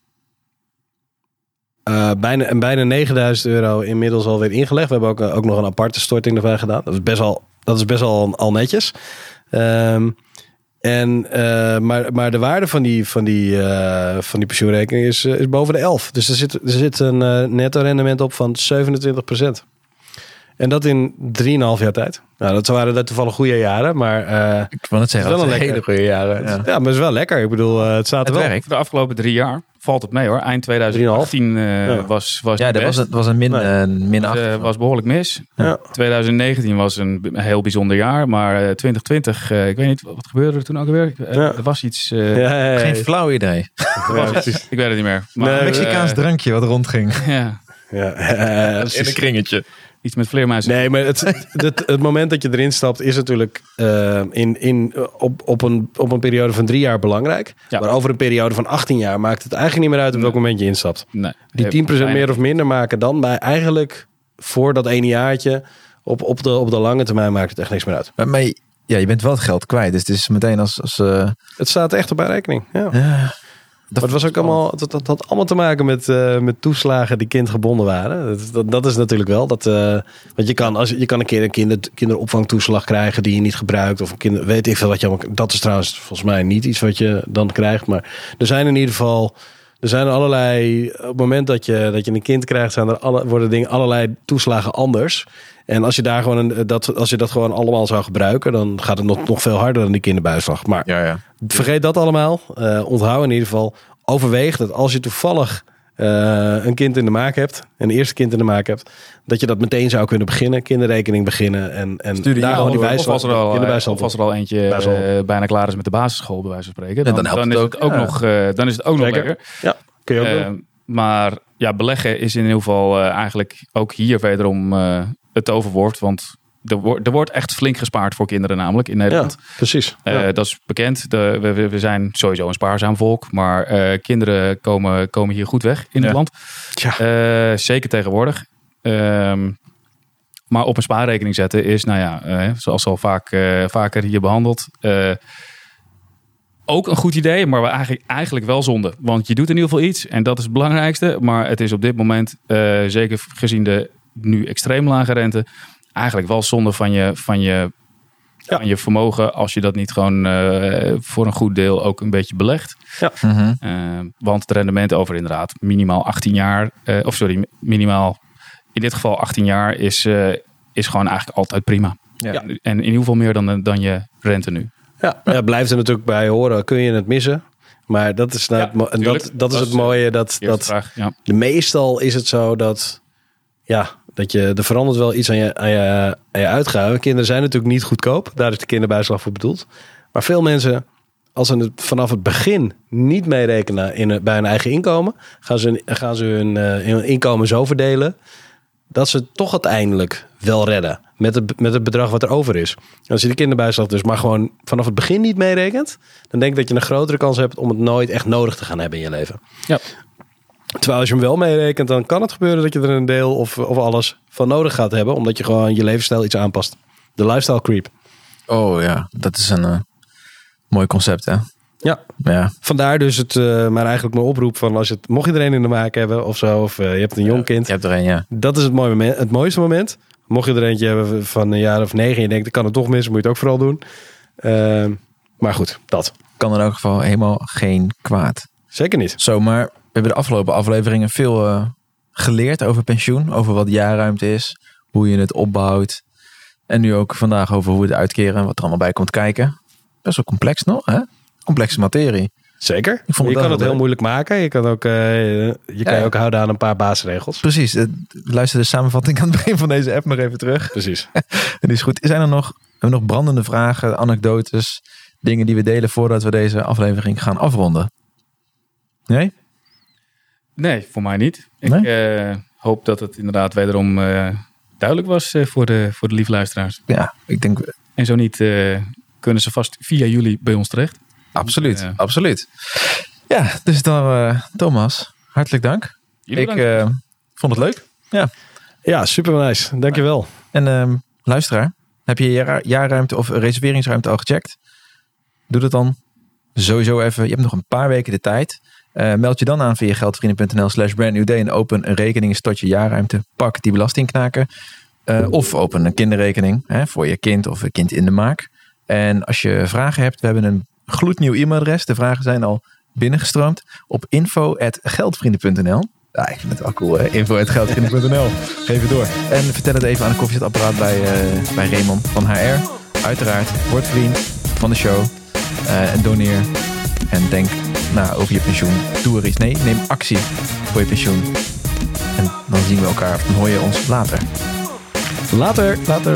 uh, bijna, bijna negenduizend euro inmiddels alweer ingelegd. We hebben ook, ook nog een aparte storting erbij gedaan. Dat is best wel, dat is best wel al netjes. Um, En, uh, maar, maar de waarde van die, van die, uh, van die pensioenrekening is, uh, is boven de elf. Dus er zit, er zit een uh, netto rendement op van zevenentwintig procent. En dat in drieënhalf jaar tijd. Nou, dat waren dat toevallig goede jaren, maar... Uh, ik wil het zeggen, dat zijn hele goede jaren. Ja. ja, maar het is wel lekker. Ik bedoel, uh, het staat er het wel. Werkt. De afgelopen drie jaar valt het mee hoor. Eind twintig achttien uh, Ja. was, was Ja, dat was, het was een min, Nee. uh, min acht. uh, was behoorlijk mis. Ja. twintig negentien was een b- heel bijzonder jaar. Maar uh, twintig twintig, uh, ik weet niet, wat gebeurde er toen ook alweer? Uh, Ja. Er was iets... Uh, Ja, ja, ja. Geen flauw idee. er was iets ik weet het niet meer. Maar, Nee, uh, Mexicaans drankje wat rondging. ja, Ja, ja, In een kringetje. iets met vleermuizen. Nee, maar het, het, het moment dat je erin stapt is natuurlijk uh, in, in, op, op, een, op een periode van drie jaar belangrijk. Ja. Maar over een periode van achttien jaar maakt het eigenlijk niet meer uit op welk moment je instapt. Nee. Die Uh, tien procent weinig. meer of minder maken dan bij eigenlijk voor dat ene jaartje op, op, de, op de lange termijn maakt het echt niks meer uit. Maar, maar ja, je bent wel het geld kwijt. Dus het is meteen als... als uh, Het staat echt op mijn rekening. Ja. ja, Maar het was ook allemaal, dat, dat had allemaal te maken met, uh, met toeslagen die kindgebonden waren. Dat, dat, dat is natuurlijk wel. Dat, uh, want je kan, als, je kan een keer een kinder, kinderopvangtoeslag krijgen die je niet gebruikt. Of een kinder, weet ik veel wat je allemaal. Dat is trouwens volgens mij niet iets wat je dan krijgt. Maar er zijn in ieder geval. Er zijn allerlei. Op het moment dat je, dat je een kind krijgt, zijn er alle, worden dingen, allerlei toeslagen anders. En als je daar gewoon een, dat, als je dat gewoon allemaal zou gebruiken, dan gaat het nog, nog veel harder dan die kinderbijslag. Maar ja, ja. vergeet dat allemaal. Uh, onthoud in ieder geval. Overweeg dat als je toevallig uh, een kind in de maak hebt, een eerste kind in de maak hebt, dat je dat meteen zou kunnen beginnen, kinderrekening beginnen en, en Studie daar gewoon die Of bijslag, als er al, kinderbijslag of als er al eentje Bijzonder. uh, bijna klaar is met de basisschool, bij wijze van spreken. Dan, dan helpt dan het is ook. het ook Ja. nog, uh, dan is het ook nog Zeker. lekker. Ja, kun je ook Uh, doen. maar ja, beleggen is in ieder geval uh, eigenlijk ook hier wederom uh, het toverwoord. Want er, wordt er wordt echt flink gespaard voor kinderen namelijk in Nederland. Ja, precies. Uh, Ja. Dat is bekend. De, we, we- we zijn sowieso een spaarzaam volk. Maar uh, kinderen komen, komen hier goed weg in Ja. het land. Tja. Uh, zeker tegenwoordig. Um, maar op een spaarrekening zetten is, nou ja, uh, zoals al vaak, uh, vaker hier behandeld, uh, ook een goed idee, maar wel eigenlijk, eigenlijk wel zonde. Want je doet in ieder geval iets en dat is het belangrijkste. Maar het is op dit moment, uh, zeker gezien de nu extreem lage rente, eigenlijk wel zonde van je, van je, Ja. van je vermogen als je dat niet gewoon uh, voor een goed deel ook een beetje belegt. Mm-hmm. Uh, want het rendement over inderdaad minimaal achttien jaar, uh, of sorry, minimaal in dit geval achttien jaar is, uh, is gewoon eigenlijk altijd prima. Ja. Ja. En in ieder geval meer dan, dan je rente nu. Ja, ja, blijft er natuurlijk bij horen. Kun je het missen? Maar dat is, nou Ja, het, mo- en tuurlijk. dat, dat is Dat het is, mooie. Dat, Eerste dat vraag, ja. de meestal is het zo dat, ja, dat je, er verandert wel iets aan je, aan je, aan je uitgaven. Kinderen zijn natuurlijk niet goedkoop. Daar is de kinderbijslag voor bedoeld. Maar veel mensen, als ze het vanaf het begin niet meerekenen in, bij hun eigen inkomen, gaan ze, gaan ze hun, uh, hun inkomen zo verdelen dat ze het toch uiteindelijk wel redden met het, met het bedrag wat er over is. En als je de kinderbijslag dus maar gewoon vanaf het begin niet meerekent, dan denk ik dat je een grotere kans hebt om het nooit echt nodig te gaan hebben in je leven. Ja. Terwijl als je hem wel meerekent, dan kan het gebeuren dat je er een deel of, of alles van nodig gaat hebben, omdat je gewoon je levensstijl iets aanpast. De lifestyle creep. Oh ja, dat is een uh, mooi concept, hè? Ja. Ja. Vandaar dus het, uh, maar eigenlijk mijn oproep van als je het, mocht je er een in de maak hebben of zo, of uh, je hebt een jong kind. Je hebt er een, ja. Dat is het, mooie moment, het mooiste moment. Mocht je er eentje hebben van een jaar of negen en je denkt, ik kan het toch missen, moet je het ook vooral doen. Uh, maar goed, dat. Kan in elk geval helemaal geen kwaad. Zeker niet. Zo, maar we hebben de afgelopen afleveringen veel uh, geleerd over pensioen. Over wat jaarruimte is. Hoe je het opbouwt. En nu ook vandaag over hoe we het uitkeren. Wat er allemaal bij komt kijken. Best wel complex nog, hè? Complexe materie. Zeker. Ik vond het je kan wel het heel leuk. moeilijk maken. Je kan ook, uh, je kan Ja. je ook houden aan een paar basisregels. Precies. Uh, luister de samenvatting aan het begin van deze app nog even terug. Precies. En die is goed. Zijn er nog, hebben we nog brandende vragen, anekdotes, dingen die we delen voordat we deze aflevering gaan afronden? Nee? Nee, voor mij niet. Ik Nee? uh, hoop dat het inderdaad wederom uh, duidelijk was uh, voor, de, voor de lieve luisteraars. Ja, ik denk En zo niet, uh, kunnen ze vast via jullie bij ons terecht. absoluut. Ja. Absoluut. Ja, dus dan uh, Thomas, hartelijk dank. Jullie ik bedankt. uh, vond het leuk. Ja. Ja, super nice. Dankjewel. En uh, luisteraar, heb je je jaar- jaarruimte of reserveringsruimte al gecheckt? Doe dat dan sowieso even. Je hebt nog een paar weken de tijd. Uh, meld je dan aan via geldvrienden.nl slash brand new day en open een rekening, stort je jaarruimte, pak die belastingknaken. Uh, of open een kinderrekening hè, voor je kind of een kind in de maak. En als je vragen hebt, we hebben een gloednieuw e-mailadres. De vragen zijn al binnengestroomd op info at geldvrienden punt n l. Ja, ik vind het wel cool, hè? info at geldvrienden punt n l. Geef het door. En vertel het even aan een koffiezetapparaat bij, uh, bij Raymond van H R. Uiteraard, word vriend van de show uh, en doneer En denk na over je pensioen. Doe er iets. Nee, neem actie voor je pensioen. En dan zien we elkaar. Of dan hoor je ons later. Later. Later.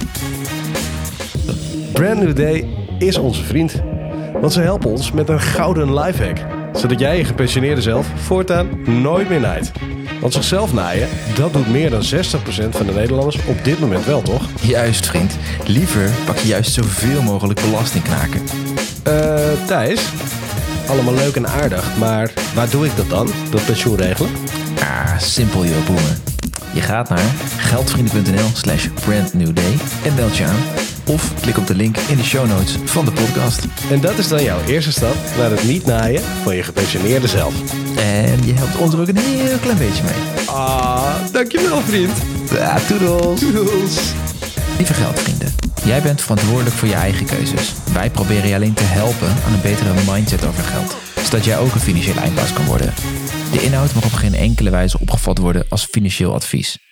Brand New Day is onze vriend. Want ze helpen ons met een gouden lifehack. Zodat jij je gepensioneerde zelf voortaan nooit meer naait. Want zichzelf naaien, dat doet meer dan zestig procent van de Nederlanders op dit moment wel, toch? Juist, vriend. Liever pak je juist zoveel mogelijk belastingknaken. Eh, Thijs, allemaal leuk en aardig, maar waar doe ik dat dan? Dat pensioen regelen? Ah, simpel joh, boemen. Je gaat naar geldvrienden.nl slash brandnewday en meld je aan. Of klik op de link in de show notes van de podcast. En dat is dan jouw eerste stap naar het niet naaien van je gepensioneerde zelf. En je helpt ons er ook een heel klein beetje mee. Ah, dankjewel vriend. Ah, toedels. Doedels. Lieve geldvrienden, jij bent verantwoordelijk voor je eigen keuzes. Wij proberen je alleen te helpen aan een betere mindset over geld. Zodat jij ook een financieel eindbaas kan worden. De inhoud mag op geen enkele wijze opgevat worden als financieel advies.